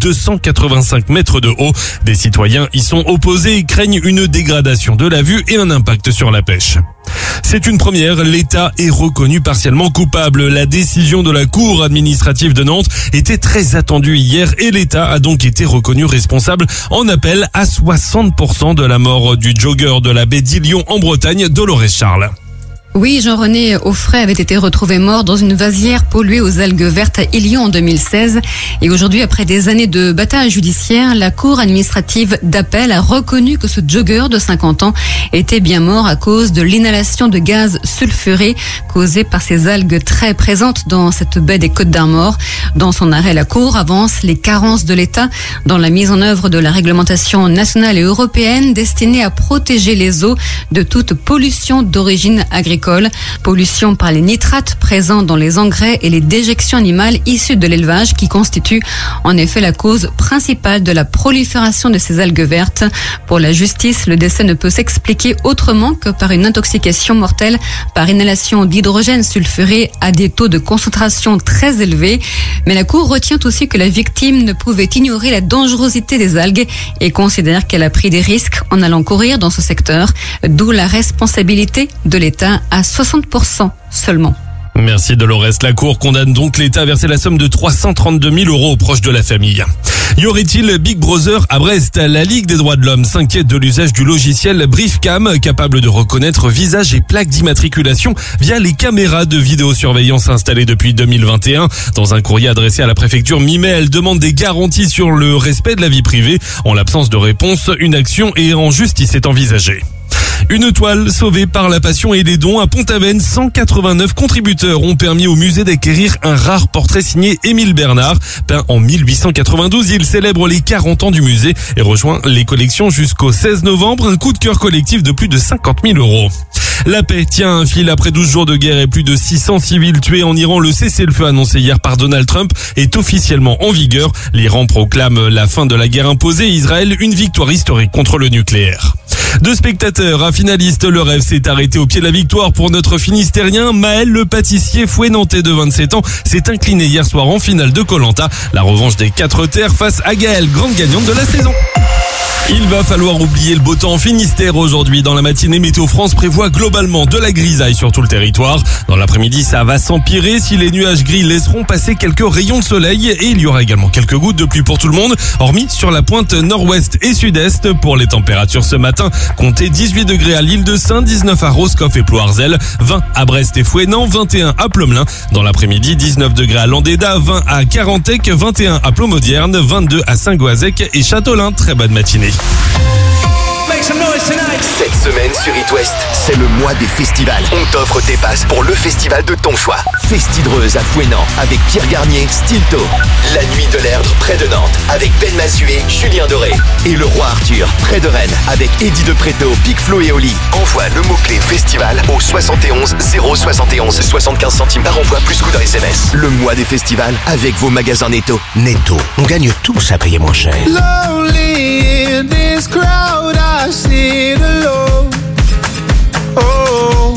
285 mètres de haut. Des citoyens y sont opposés et craignent une dégradation de la vue et un impact sur la pêche. C'est une première, l'État est reconnu partiellement coupable. La décision de la Cour administrative de Nantes était très attendue hier et l'État a donc été reconnu responsable en appel à 60% de la mort du jogger de la baie d'Illion en Bretagne, Dolores Charles. Oui, Jean-René Offray avait été retrouvé mort dans une vasière polluée aux algues vertes à Illion en 2016. Et aujourd'hui, après des années de bataille judiciaire, la Cour administrative d'appel a reconnu que ce jogger de 50 ans était bien mort à cause de l'inhalation de gaz sulfuré causé par ces algues très présentes dans cette baie des Côtes-d'Armor. Dans son arrêt, la Cour avance les carences de l'État dans la mise en œuvre de la réglementation nationale et européenne destinée à protéger les eaux de toute pollution d'origine agricole. Pollution par les nitrates présents dans les engrais et les déjections animales issues de l'élevage qui constituent en effet la cause principale de la prolifération de ces algues vertes. Pour la justice, le décès ne peut s'expliquer autrement que par une intoxication mortelle par inhalation d'hydrogène sulfuré à des taux de concentration très élevés. Mais la Cour retient aussi que la victime ne pouvait ignorer la dangerosité des algues et considère qu'elle a pris des risques en allant courir dans ce secteur, d'où la responsabilité de l'État à 60% seulement. Merci Dolores. La Cour condamne donc l'État à verser la somme de 332 000 € aux proches de la famille. Y aurait-il Big Brother à Brest? La Ligue des droits de l'homme s'inquiète de l'usage du logiciel Briefcam, capable de reconnaître visages et plaques d'immatriculation via les caméras de vidéosurveillance installées depuis 2021. Dans un courrier adressé à la préfecture mi-mai, elle demande des garanties sur le respect de la vie privée. En l'absence de réponse, une action et en justice est envisagée. Une toile sauvée par la passion et les dons à Pont-Aven. 189 contributeurs ont permis au musée d'acquérir un rare portrait signé Émile Bernard. Peint en 1892, il célèbre les 40 ans du musée et rejoint les collections jusqu'au 16 novembre. Un coup de cœur collectif de plus de 50 000 €. La paix tient un fil après 12 jours de guerre et plus de 600 civils tués en Iran. Le cessez-le-feu annoncé hier par Donald Trump est officiellement en vigueur. L'Iran proclame la fin de la guerre imposée. Israël, une victoire historique contre le nucléaire. De spectateurs à finalistes, le rêve s'est arrêté au pied de la victoire pour notre finistérien. Maël, le pâtissier fouettantais de 27 ans, s'est incliné hier soir en finale de Koh-Lanta. La revanche des 4 terres face à Gaëlle, grande gagnante de la saison. Il va falloir oublier le beau temps en Finistère aujourd'hui. Dans la matinée, Météo France prévoit globalement de la grisaille sur tout le territoire. Dans l'après-midi, ça va s'empirer si les nuages gris laisseront passer quelques rayons de soleil et il y aura également quelques gouttes de pluie pour tout le monde, hormis sur la pointe nord-ouest et sud-est. Pour les températures ce matin, comptez 18 degrés à l'île de Saint, 19 à Roscoff et Ploarzel, 20 à Brest et Fouesnant, 21 à Plomelin. Dans l'après-midi, 19 degrés à Landéda, 20 à Carantec, 21 à Plomodierne, 22 à Saint-Goazec et Châteaulin. Très bonne matinée. Cette semaine sur It West, c'est le mois des festivals. On t'offre tes passes pour le festival de ton choix. Festidreuse à Fouesnant avec Pierre Garnier, Stilto. La Nuit de l'Erdre près de Nantes avec Ben Mazué, Julien Doré. Et le Roi Arthur près de Rennes avec Eddie de Préto, Big Flo et Oli. Envoie le mot-clé festival au 71 071 75 centimes par envoi plus coût d'un SMS. Le mois des festivals avec vos magasins Netto. Netto, on gagne tous à payer moins cher. Lonely in this crowd, I sit alone. Oh,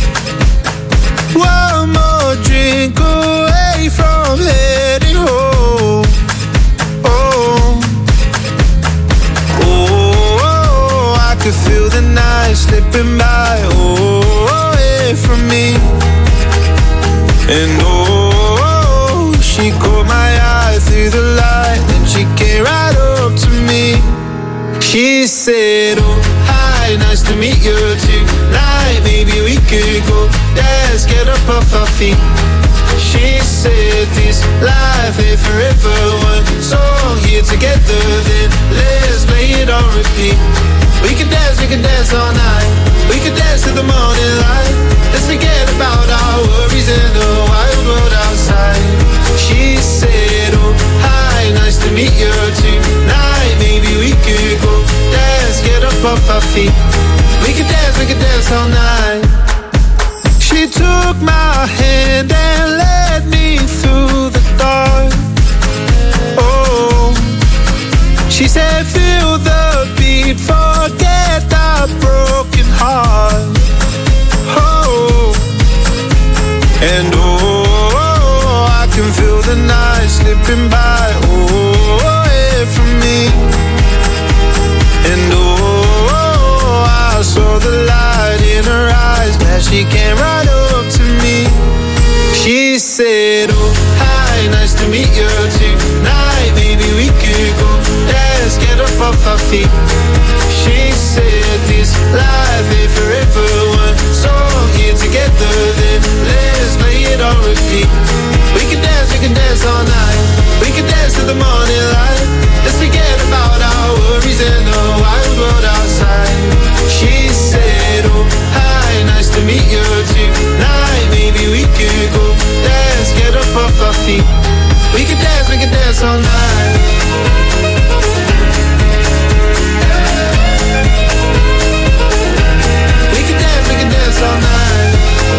one more drink away from heading home. Oh, oh, I could feel the night slipping by. Oh, away from me. And oh, she caught my eye through the light, and she came right up to me. She said, oh, hi, Hi, nice to meet you tonight. Maybe we could go dance, get up off our feet. She said this life ain't forever. One song here together, then let's play it on repeat. We can dance all night. We can dance to the morning light. Let's forget about our worries and the wild world outside. She said, oh, hi, nice to meet you tonight. Maybe we could go dance, get up off our feet. We can dance all night. She took my hand and led me through the dark. Oh, she said, feel the beat, forget the broken heart. Oh, and oh, I can feel the night slipping by. Oh, away from me. And oh, I saw the light in her eyes. Glad she came right up to me. She said, oh, hi, nice to meet you tonight. Maybe we could go dance, get up off our feet. She said this life ain't forever. One song here together, then let's play it on repeat. We can dance all night. We can dance to the morning light. Let's forget about our worries and the wild world outside. She said, oh, hi, nice to meet you tonight. Maybe we could go dance, get up off our feet. We can dance all night. We can dance all night.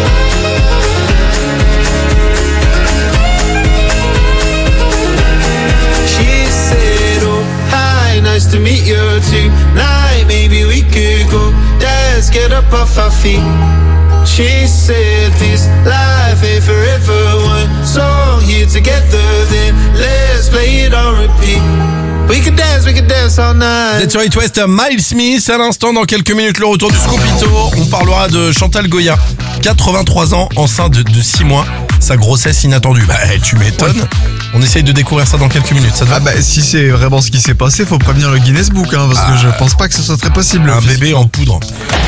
She said, oh, hi, nice to meet you tonight. Maybe we could go dance, get up off our feet. She said this life ain't forever. One song here together, then let's play it on repeat. We can dance all night. Vous êtes sur It West, Miles Smith. À l'instant, dans quelques minutes, le retour du Scopito. On parlera de Chantal Goya, 83 ans, enceinte de 6 mois. Sa grossesse inattendue. Bah, tu m'étonnes. Ouais. On essaye de découvrir ça dans quelques minutes. Ça te va ? Ah bah, si c'est vraiment ce qui s'est passé, faut prévenir le Guinness Book, hein, parce que je pense pas que ce soit très possible. Un bébé en poudre.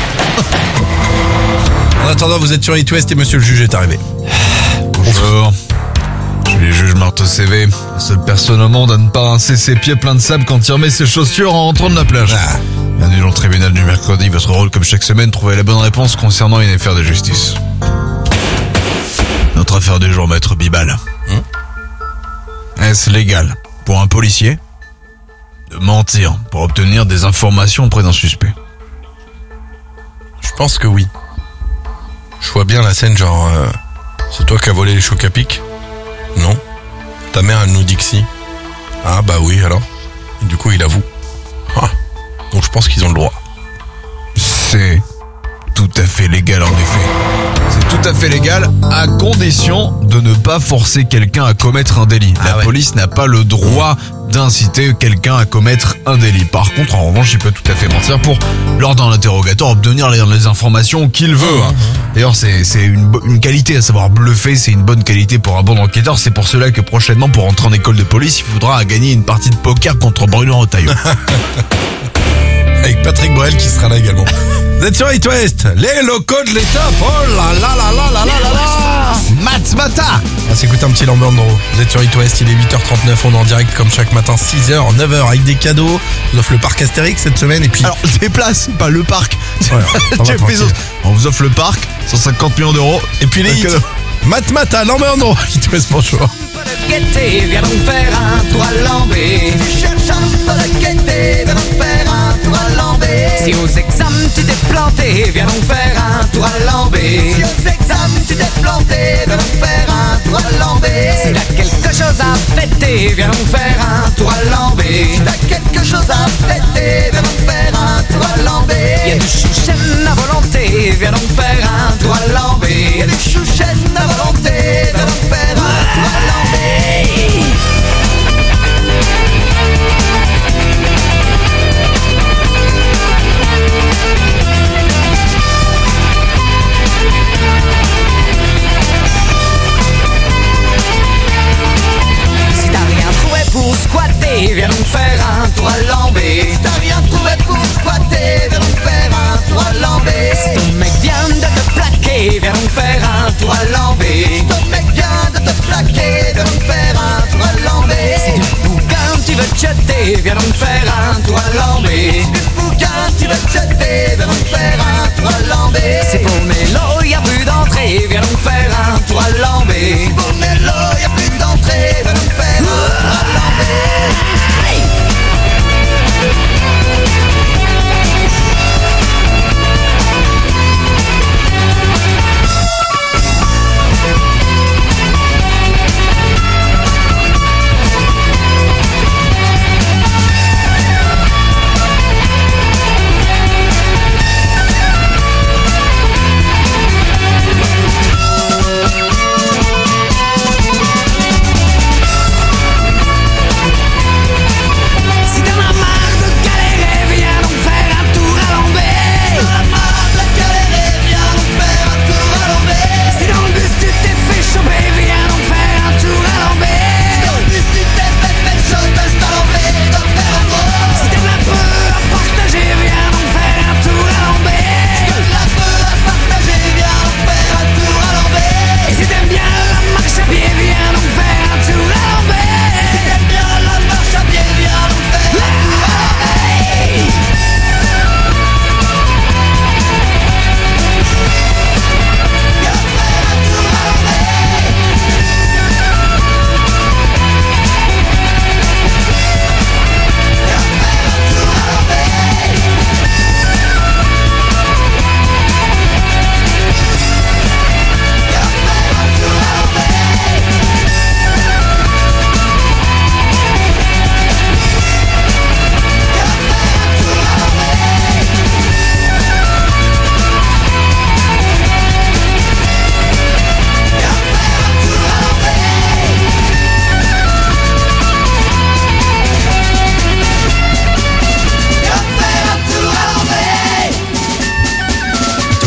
En attendant, vous êtes sur It West et monsieur le juge est arrivé. Bonjour. Je suis le juge Marteau CV, la seule personne au monde à ne pas rincer ses pieds pleins de sable quand il remet ses chaussures en rentrant de la plage. Bienvenue dans le tribunal du mercredi. Votre rôle, comme chaque semaine, trouver la bonne réponse concernant une affaire de justice. Notre affaire du jour, maître Bibal. Est-ce légal pour un policier de mentir pour obtenir des informations auprès d'un suspect? Je pense que oui. Je vois bien la scène genre c'est toi qui as volé les chocs à pic? Non. Ta mère elle nous dit que si. Ah bah oui alors. Et du coup il avoue. Ah. Donc je pense qu'ils ont le droit. C'est tout à fait légal en effet. C'est tout à fait légal à condition de ne pas forcer quelqu'un à commettre un délit. La police n'a pas le droit d'inciter quelqu'un à commettre un délit. Par contre, en revanche, il peut tout à fait mentir pour, lors d'un interrogatoire, obtenir les informations qu'il veut. D'ailleurs, c'est une qualité, à savoir bluffer, c'est une bonne qualité pour un bon enquêteur. C'est pour cela que prochainement, pour entrer en école de police, il faudra gagner une partie de poker contre Bruno Retailleau. Avec Patrick Borel qui sera là également. Vous êtes sur It West, les locaux de l'État. Oh là là là là là là là là. Matsmata. On va s'écouter un petit Lambert Noro. Vous êtes sur It West, il est 8h39, on est en direct comme chaque matin, 6h, 9h avec des cadeaux. On vous offre le parc Astérix cette semaine et puis... Alors, des places, pas le parc. Ouais, on vous offre le parc, 150 millions d'euros. Et puis les hits. Matmata, Lambert Noro, It West pour choix. Viens donc faire un tour à Lambé. Tu cherches un peu la gaieté, viens donc faire un tour à Lambé. Si aux examens tu t'es planté, viens donc faire un tour à Lambé. Si aux examens tu t'es planté, viens donc faire un tour à Lambé. Si t'as quelque chose à fêter, viens donc faire un tour à Lambé. Si t'as quelque chose à fêter, viens donc faire un tour à Lambé. Y'a du chouchen à volonté, viens donc faire un tour à Lambé. Y'a du chouchen à volonté, viens donc faire un tour à Lambé. Si t'as rien trouvé pour squatter, viens donc faire un tour à Lambé. Si t'as rien trouvé pour squatter, viens donc faire un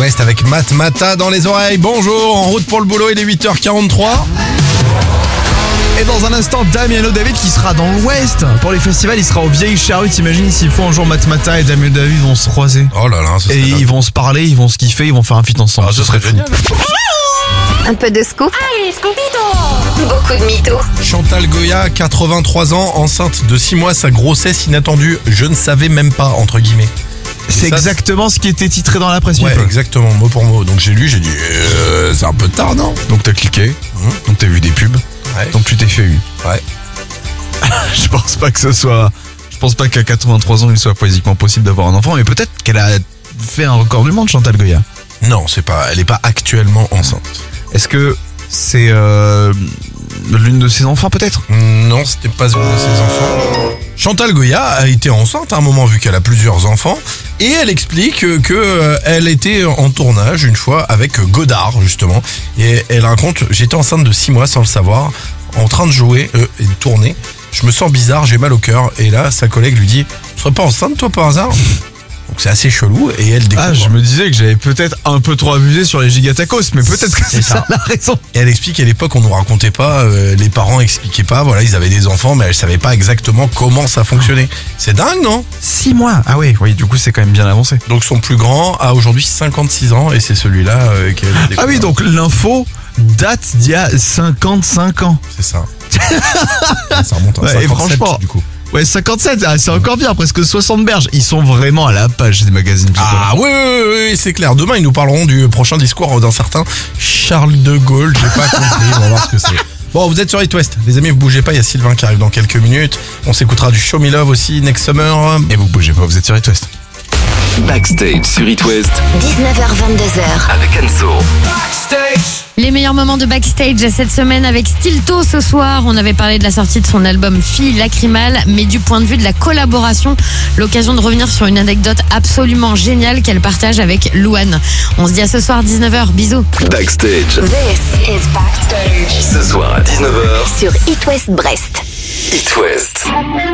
West avec Matmata dans les oreilles. Bonjour, en route pour le boulot, il est 8h43. Et dans un instant, Damiano David qui sera dans l'Ouest pour les festivals, il sera aux Vieilles Charrues. T'imagines s'il faut un jour Matmata et Damiano David vont se croiser. Oh là là, et ils vont se parler, ils vont se kiffer, ils vont faire un feat ensemble. Ah, ce serait génial. Un peu de scoop. Allez, Scoopito. Beaucoup de mythos. Chantal Goya, 83 ans, enceinte de 6 mois, sa grossesse inattendue. Je ne savais même pas, entre guillemets. C'est exactement ce qui était titré dans la presse. Ouais, exactement, mot pour mot. Donc j'ai dit, c'est un peu tard, non? Donc t'as cliqué, donc t'as vu des pubs, donc tu t'es fait eu. Ouais. Je pense pas qu'à 83 ans il soit physiquement possible d'avoir un enfant, mais peut-être qu'elle a fait un record du monde, Chantal Goya. Non, elle est pas actuellement enceinte. Est-ce que c'est l'une de ses enfants peut-être? Non, c'était pas une de ses enfants. Chantal Goya a été enceinte à un moment vu qu'elle a plusieurs enfants et elle explique que elle était en tournage une fois avec Godard justement et elle raconte: j'étais enceinte de 6 mois sans le savoir, en train de jouer et de tourner. Je me sens bizarre, j'ai mal au cœur et là sa collègue lui dit: tu serais pas enceinte toi par hasard? Donc c'est assez chelou et elle découvre. Ah, je me disais que j'avais peut-être un peu trop abusé sur les gigatacos, mais peut-être que c'est ça la raison. Et elle explique qu'à l'époque on nous racontait pas, les parents expliquaient pas, voilà, ils avaient des enfants mais elle savait pas exactement comment ça fonctionnait. C'est dingue, non? 6 mois. Ah oui, du coup c'est quand même bien avancé. Donc son plus grand a aujourd'hui 56 ans et c'est celui-là qu'elle a découvert. Ah oui, donc l'info date d'il y a 55 ans. C'est ça. Ça remonte à 57 et franchement, du coup. Ouais, 57, c'est encore bien, presque 60 berges. Ils sont vraiment à la page des magazines. Ah oui, c'est clair. Demain, ils nous parleront du prochain discours d'un certain Charles de Gaulle. J'ai pas compris, on va voir ce que c'est. Bon, vous êtes sur It West. Les amis, vous bougez pas, il y a Sylvain qui arrive dans quelques minutes. On s'écoutera du Show Me Love aussi, Next Summer. Et vous bougez pas, vous êtes sur It West. Backstage sur It West. 19h-22h. Avec Enzo. Les meilleurs moments de Backstage cette semaine avec Stilto ce soir. On avait parlé de la sortie de son album Filles Lacrymales, mais du point de vue de la collaboration, l'occasion de revenir sur une anecdote absolument géniale qu'elle partage avec Louane. On se dit à ce soir 19h, bisous. Backstage. This is Backstage. Ce soir à 19h. Sur It West Brest. It West.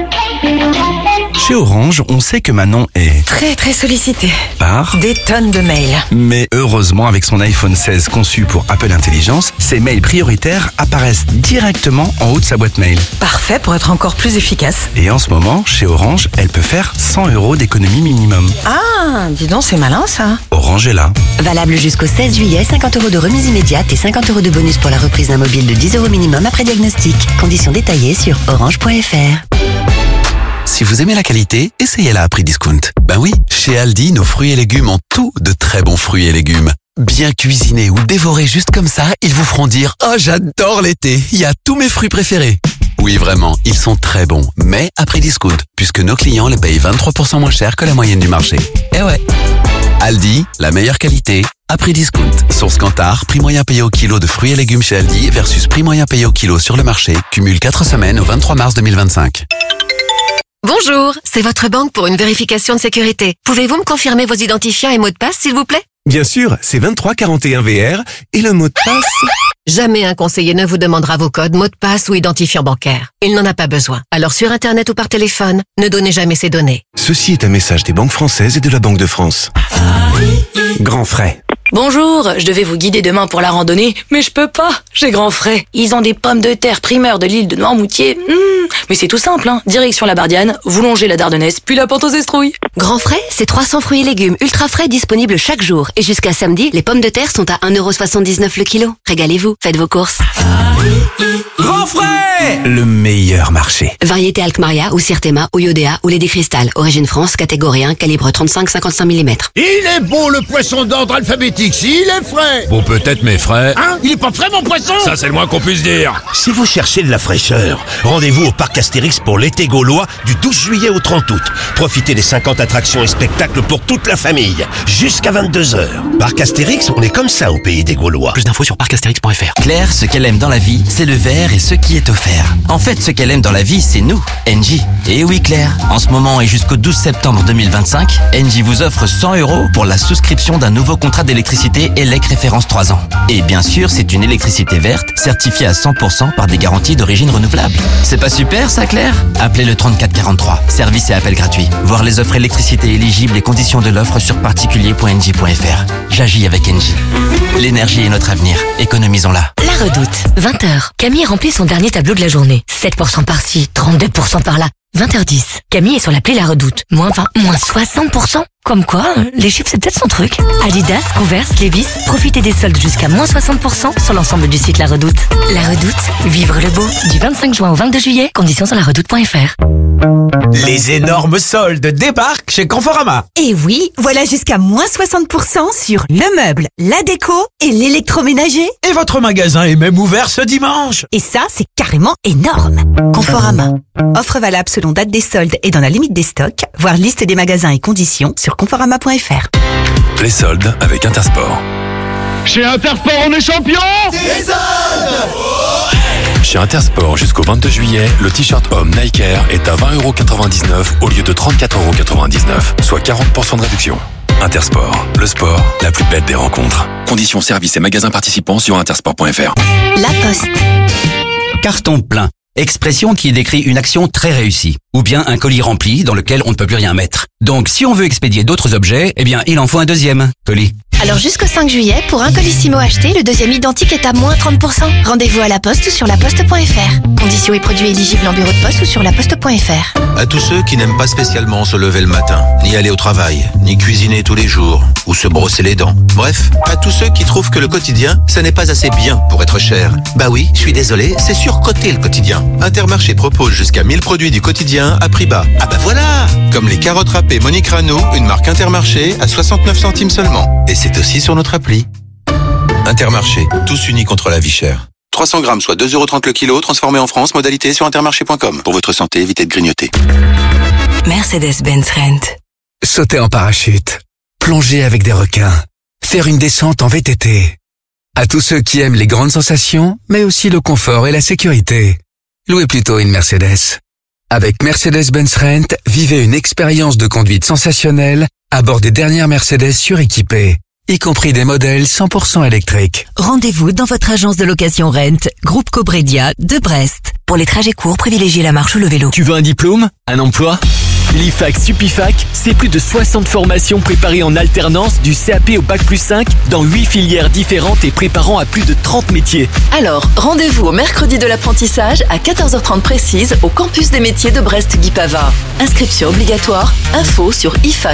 Chez Orange, on sait que Manon est très sollicitée par des tonnes de mails. Mais heureusement, avec son iPhone 16 conçu pour Apple Intelligence, ses mails prioritaires apparaissent directement en haut de sa boîte mail. Parfait pour être encore plus efficace. Et en ce moment, chez Orange, elle peut faire 100 € d'économie minimum. Ah, dis donc, c'est malin ça. Orange est là. Valable jusqu'au 16 juillet, 50 € de remise immédiate et 50 € de bonus pour la reprise d'un mobile de 10 € minimum après diagnostic. Conditions détaillées sur orange.fr. Si vous aimez la qualité, essayez-la à prix discount. Ben oui, chez Aldi, nos fruits et légumes ont tout de très bons fruits et légumes. Bien cuisinés ou dévorés juste comme ça, ils vous feront dire « Oh, j'adore l'été, il y a tous mes fruits préférés ». Oui, vraiment, ils sont très bons, mais à prix discount, puisque nos clients les payent 23% moins cher que la moyenne du marché. Eh ouais. Aldi, la meilleure qualité, à prix discount. Source Kantar, prix moyen payé au kilo de fruits et légumes chez Aldi versus prix moyen payé au kilo sur le marché, cumule 4 semaines au 23 mars 2025. Bonjour, c'est votre banque pour une vérification de sécurité. Pouvez-vous me confirmer vos identifiants et mots de passe, s'il vous plaît? Bien sûr, c'est 2341VR et le mot de passe... Jamais un conseiller ne vous demandera vos codes, mots de passe ou identifiants bancaires. Il n'en a pas besoin. Alors sur Internet ou par téléphone, ne donnez jamais ces données. Ceci est un message des banques françaises et de la Banque de France. Grand frais. Bonjour, je devais vous guider demain pour la randonnée, mais je peux pas, j'ai grand frais. Ils ont des pommes de terre primeurs de l'île de Noirmoutier. Mais c'est tout simple, hein. Direction la Bardiane, vous longez la Dardennaise, puis la pente aux Estrouilles. Grand frais, c'est 300 fruits et légumes ultra frais disponibles chaque jour. Et jusqu'à samedi, les pommes de terre sont à 1,79 € le kilo. Régalez-vous, faites vos courses. Grand frais! Le meilleur marché. Variété Alkmaria ou Sirtema ou Iodea ou lait des cristal. Origine France, catégorie 1, calibre 35-55 mm. Il est bon le poisson d'ordre alphabétique, s'il est frais. Bon, peut-être, mais frais. Hein? Il est pas frais mon poisson? Ça, c'est le moins qu'on puisse dire. Si vous cherchez de la fraîcheur, rendez-vous au parc Astérix pour l'été gaulois du 12 juillet au 30 août. Profitez des 50 attractions et spectacles pour toute la famille, jusqu'à 22h. Parc Astérix, on est comme ça au pays des Gaulois. Plus d'infos sur parcastérix.fr. Claire, ce qu'elle aime dans la vie, c'est le verre et ce qui est offert. En fait, ce qu'elle aime dans la vie, c'est nous, Engie. Et oui, Claire, en ce moment et jusqu'au 12 septembre 2025, Engie vous offre 100 € pour la souscription d'un nouveau contrat d'électricité électricité ELEC référence 3 ans. Et bien sûr, c'est une électricité verte, certifiée à 100% par des garanties d'origine renouvelable. C'est pas super, ça, Claire? Appelez le 3443. Service et appel gratuit. Voir les offres électricité éligibles et conditions de l'offre sur particulier.engie.fr. J'agis avec Engie. L'énergie est notre avenir. Économisons-la. La Redoute, 20h. Camille remplit son dernier tableau de la journée. 7% par-ci, 32% par-là. 20h10. Camille est sur l'appli La Redoute. Moins 20, moins 60%. Comme quoi, les chiffres c'est peut-être son truc. Adidas, Converse, Levi's, profitez des soldes jusqu'à moins 60% sur l'ensemble du site La Redoute. La Redoute, vivre le beau. Du 25 juin au 22 juillet, conditions sur laredoute.fr. Les énormes soldes débarquent chez Conforama. Et oui, voilà jusqu'à moins 60% sur le meuble, la déco et l'électroménager. Et votre magasin est même ouvert ce dimanche. Et ça, c'est carrément énorme. Conforama. Offre valable selon date des soldes et dans la limite des stocks. Voir liste des magasins et conditions sur conforama.fr. Les soldes avec Intersport. Chez Intersport, on est champion. Des soldes. Chez Intersport, jusqu'au 22 juillet, le t-shirt homme Nike Air est à 20,99€ au lieu de 34,99€, soit 40% de réduction. Intersport, le sport, la plus belle des rencontres. Conditions, services et magasins participants sur intersport.fr. La Poste. Carton plein. Expression qui décrit une action très réussie. Ou bien un colis rempli dans lequel on ne peut plus rien mettre. Donc si on veut expédier d'autres objets, eh bien il en faut un deuxième colis. Alors jusqu'au 5 juillet, pour un colissimo acheté, le deuxième identique est à moins 30%. Rendez-vous à la Poste ou sur laposte.fr. Conditions et produits éligibles en bureau de poste ou sur laposte.fr. À tous ceux qui n'aiment pas spécialement se lever le matin, ni aller au travail, ni cuisiner tous les jours, ou se brosser les dents. Bref, à tous ceux qui trouvent que le quotidien, ça n'est pas assez bien pour être cher. Bah oui, je suis désolé, c'est surcoté le quotidien. Intermarché propose jusqu'à 1000 produits du quotidien à prix bas. Ah bah voilà! Comme les carottes râpées Monique Rano, une marque Intermarché à 69 centimes seulement. Et c'est aussi sur notre appli. Intermarché, tous unis contre la vie chère. 300 grammes, soit 2,30€ le kilo, transformé en France, modalité sur intermarché.com. Pour votre santé, évitez de grignoter. Mercedes-Benz Rent. Sauter en parachute, plonger avec des requins, faire une descente en VTT. À tous ceux qui aiment les grandes sensations, mais aussi le confort et la sécurité. Louez plutôt une Mercedes. Avec Mercedes-Benz Rent, vivez une expérience de conduite sensationnelle à bord des dernières Mercedes suréquipées, y compris des modèles 100% électriques. Rendez-vous dans votre agence de location Rent, groupe Cobredia de Brest. Pour les trajets courts, privilégiez la marche ou le vélo. Tu veux un diplôme? Un emploi? L'IFAC Supifac, c'est plus de 60 formations préparées en alternance du CAP au Bac+5 dans 8 filières différentes et préparant à plus de 30 métiers. Alors, rendez-vous au mercredi de l'apprentissage à 14h30 précise au campus des métiers de Brest-Guipavas. Inscription obligatoire, info sur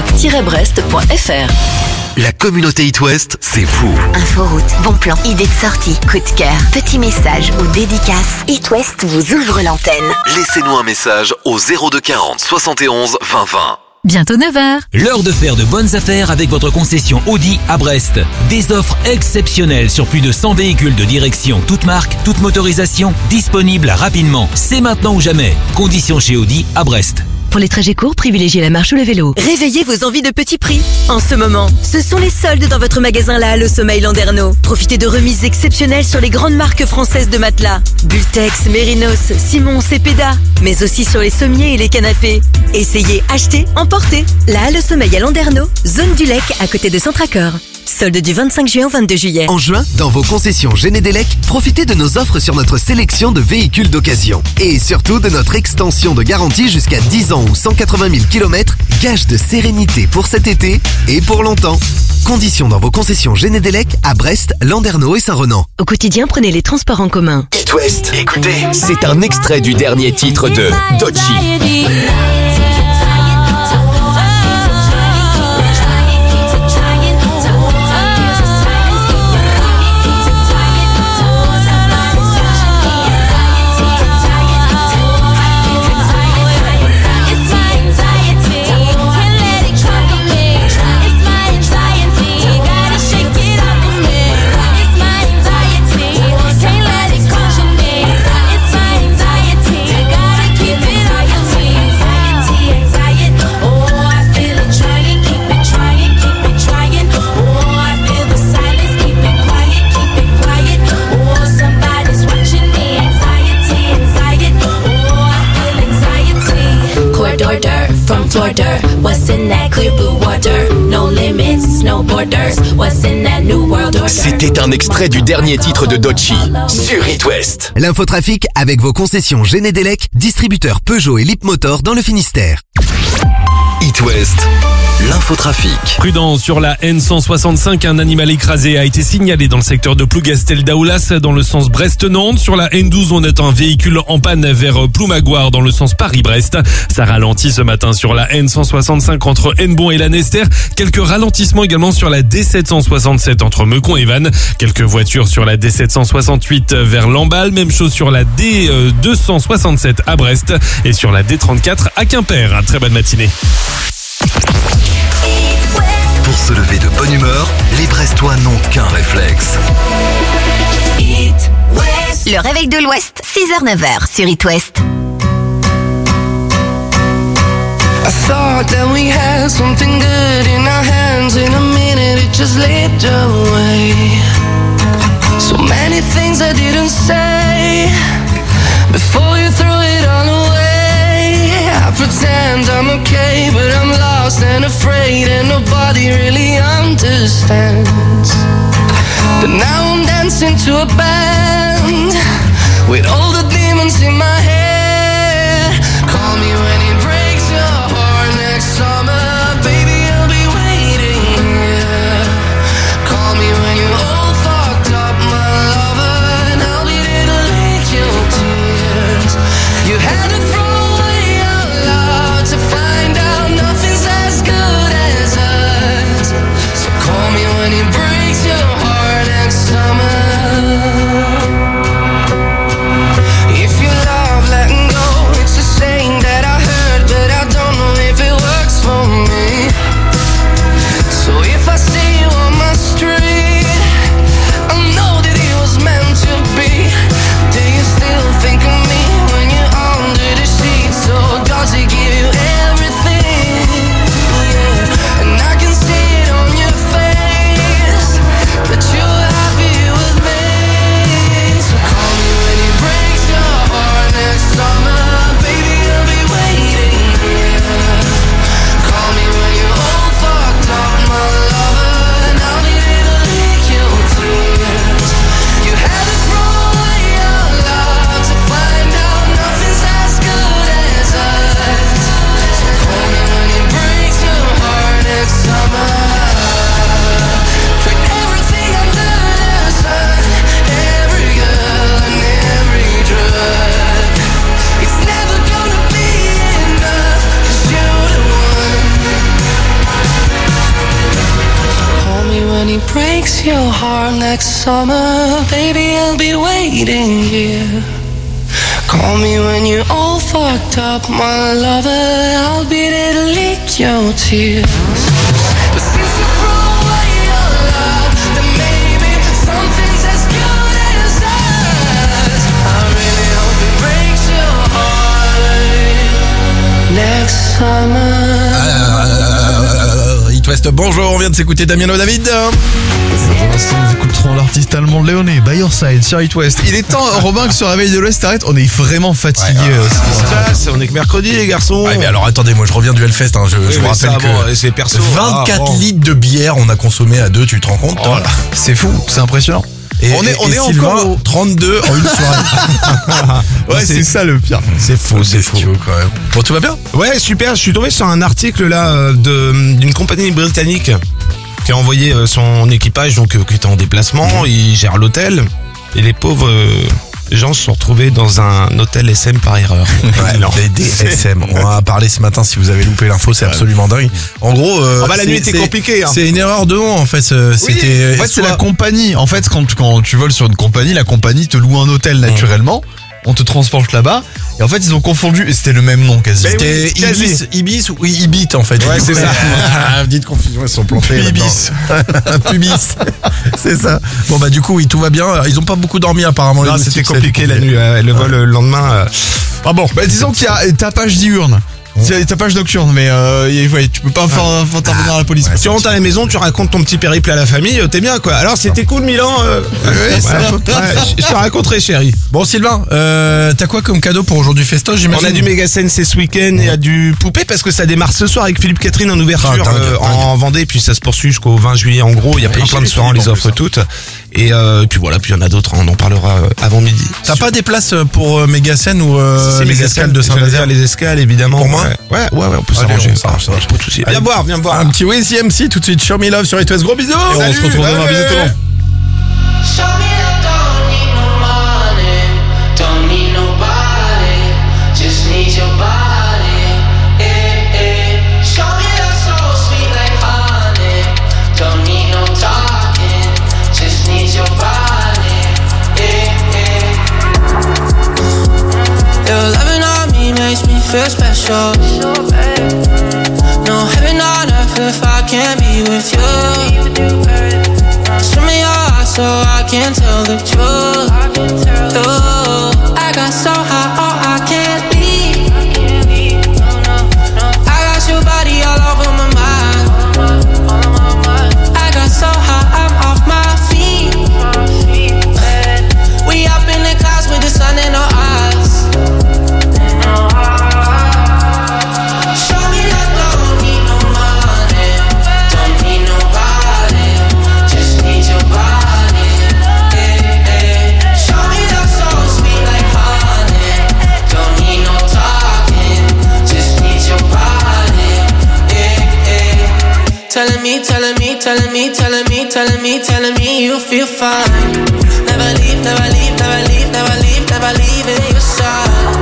ifac-brest.fr. La communauté It West, c'est vous. Inforoute, bon plan, idée de sortie, coup de cœur, petit message ou dédicace. It West vous ouvre l'antenne. Laissez-nous un message au 02 40 71 20 20. Bientôt 9h. L'heure de faire de bonnes affaires avec votre concession Audi à Brest. Des offres exceptionnelles sur plus de 100 véhicules de direction, toutes marques, toutes motorisations, disponibles rapidement. C'est maintenant ou jamais. Conditions chez Audi à Brest. Pour les trajets courts, privilégiez la marche ou le vélo. Réveillez vos envies de petits prix. En ce moment, ce sont les soldes dans votre magasin La Halle au Sommeil Landerneau. Profitez de remises exceptionnelles sur les grandes marques françaises de matelas. Bultex, Mérinos, Simon, Cepeda. Mais aussi sur les sommiers et les canapés. Essayez, achetez, emportez. La Halle au Sommeil à Landerneau, zone du Lec à côté de Centracor. Solde du 25 juin au 22 juillet. En juin, dans vos concessions Génédélec, profitez de nos offres sur notre sélection de véhicules d'occasion. Et surtout de notre extension de garantie jusqu'à 10 ans ou 180 000 km, gage de sérénité pour cet été et pour longtemps. Conditions dans vos concessions Génédélec à Brest, Landerneau et Saint-Renan. Au quotidien, prenez les transports en commun. It West, écoutez, c'est un extrait du dernier titre de Doechii. C'était un extrait du dernier titre de Doechii sur It West. L'infotrafic avec vos concessions Genedelec, distributeur Peugeot et Leapmotor dans le Finistère. It West, l'infotrafic. Prudent sur la N165, un animal écrasé a été signalé dans le secteur de Plougastel-Daoulas dans le sens Brest-Nantes. Sur la N12, on est un véhicule en panne vers Ploumagoire dans le sens Paris-Brest. Ça ralentit ce matin sur la N165 entre Hennebon et Lanester. Quelques ralentissements également sur la D767 entre Meucon et Vannes. Quelques voitures sur la D768 vers Lamballe. Même chose sur la D267 à Brest et sur la D34 à Quimper. Très bonne matinée. Pour se lever de bonne humeur, les Brestois n'ont qu'un réflexe. Le réveil de l'Ouest, 6h-9h sur It West. I thought that we had something good in our hands. In a minute it just slipped away. So many things I didn't say before you threw it all away. I pretend I'm okay, but I'm lost and afraid, and nobody really understands. But now I'm dancing to a band with all the demons in my head. Call me when it breaks your heart next summer, baby, I'll be waiting here. Call me when you're all fucked up, my lover, and I'll be there to lick your tears. You had to throw away our love to find out nothing's as good as us. So call me when it breaks your heart next summer. If you love letting go, it's a saying that I heard, but I don't know if it works for me. So if I see you on my street, I know that it was meant to be. Do you still think of me when you're under the sheets? Or does it give you everything? Yeah. And I can see it on your face that you're happy with me. So call me when it breaks your heart next summer, baby, I'll be waiting here. Call me when you're all fucked up, my lover, and I'll be there to lick your tears. You had to throw away your love to find out nothing's as good as us. So call me when it breaks your heart next summer. Put everything under the sun, every girl and every drug. It's never gonna be enough, 'cause you're the one. Call me when it breaks your heart next summer, baby, I'll be waiting here. Call me when you're all fucked up, my lover, I'll be there to lick your tears. But since you threw away your love, then maybe something's as good as us. I really hope it breaks your heart next summer. It West, bonjour, on vient de s'écouter Damiano David. Pour l'instant, nous écouterons l'artiste allemand Léoné, By Your Side, sur It West. Il est temps, Robin, que ce réveil de l'Ouest arrête. On est vraiment fatigué. On est que mercredi, les garçons. Ouais, mais alors attendez, moi je reviens du Hellfest. Je vous rappelle que c'est perso. 24 litres de bière on a consommé à deux, tu te rends compte? Voilà. C'est fou, c'est impressionnant. Et on est Sylvain, encore au 32 en une soirée. Ouais, c'est ça le pire. C'est faux, c'est faux quand même. Bon, tout va bien? Ouais, super. Je suis tombé sur un article là d'une compagnie britannique qui a envoyé son équipage, donc qui était en déplacement. Il gère l'hôtel et les pauvres gens se sont retrouvés dans un hôtel SM par erreur. Ouais, des SM. On en a parlé ce matin. Si vous avez loupé l'info, c'est absolument dingue. En gros, la nuit était compliquée. C'est une erreur de nom en fait. C'était. En fait, c'est la compagnie. En fait, quand tu voles sur une compagnie, la compagnie te loue un hôtel naturellement. On te transporte là-bas. Et en fait, ils ont confondu. Et c'était le même nom quasi. C'était Ibis ou Ibit en fait. Ouais, c'est ça. Petite confusion, ils sont plantés. Pubis. Pubis. C'est ça. Bon bah du coup, oui, tout va bien. Ils ont pas beaucoup dormi apparemment. Non, c'était compliqué la nuit. Le vol le lendemain. Ah bon. Bah disons qu'il y a tapage diurne. C'est ta page nocturne, mais ouais, tu peux pas faire intervenir la police. Tu rentres à la maison, tu racontes ton petit périple à la famille, t'es bien quoi. Alors c'était cool Milan. Je te raconterai chérie. Bon Sylvain, t'as quoi comme cadeau pour aujourd'hui festoche, j'imagine? On a du Mega CNC ce week-end, il y a du poupée parce que ça démarre ce soir avec Philippe Catherine en ouverture en Vendée, puis ça se poursuit jusqu'au 20 juillet en gros. Il y a plein de soirées, on les offre toutes. Et puis voilà, puis il y en a d'autres, on en parlera avant midi. T'as pas des places pour Mega Scène ou les escales de Saint-Nazaire? Les escales évidemment. Pour moi? Ouais, on peut s'arranger. Pas de soucis. Viens boire. Un petit Weezy MC tout de suite, Show Me Love sur It West. Gros bisous. Et on se retrouve demain, bisous tout le monde. Feel special. No heaven on earth if I can't be with you. Show me your eyes so I can tell the truth. I got so high, oh I can't leave. I got your body all over my mind. I got so high, I'm off my feet. We up in the clouds with the sun in our eyes. Telling me you feel fine. Never leave in your side.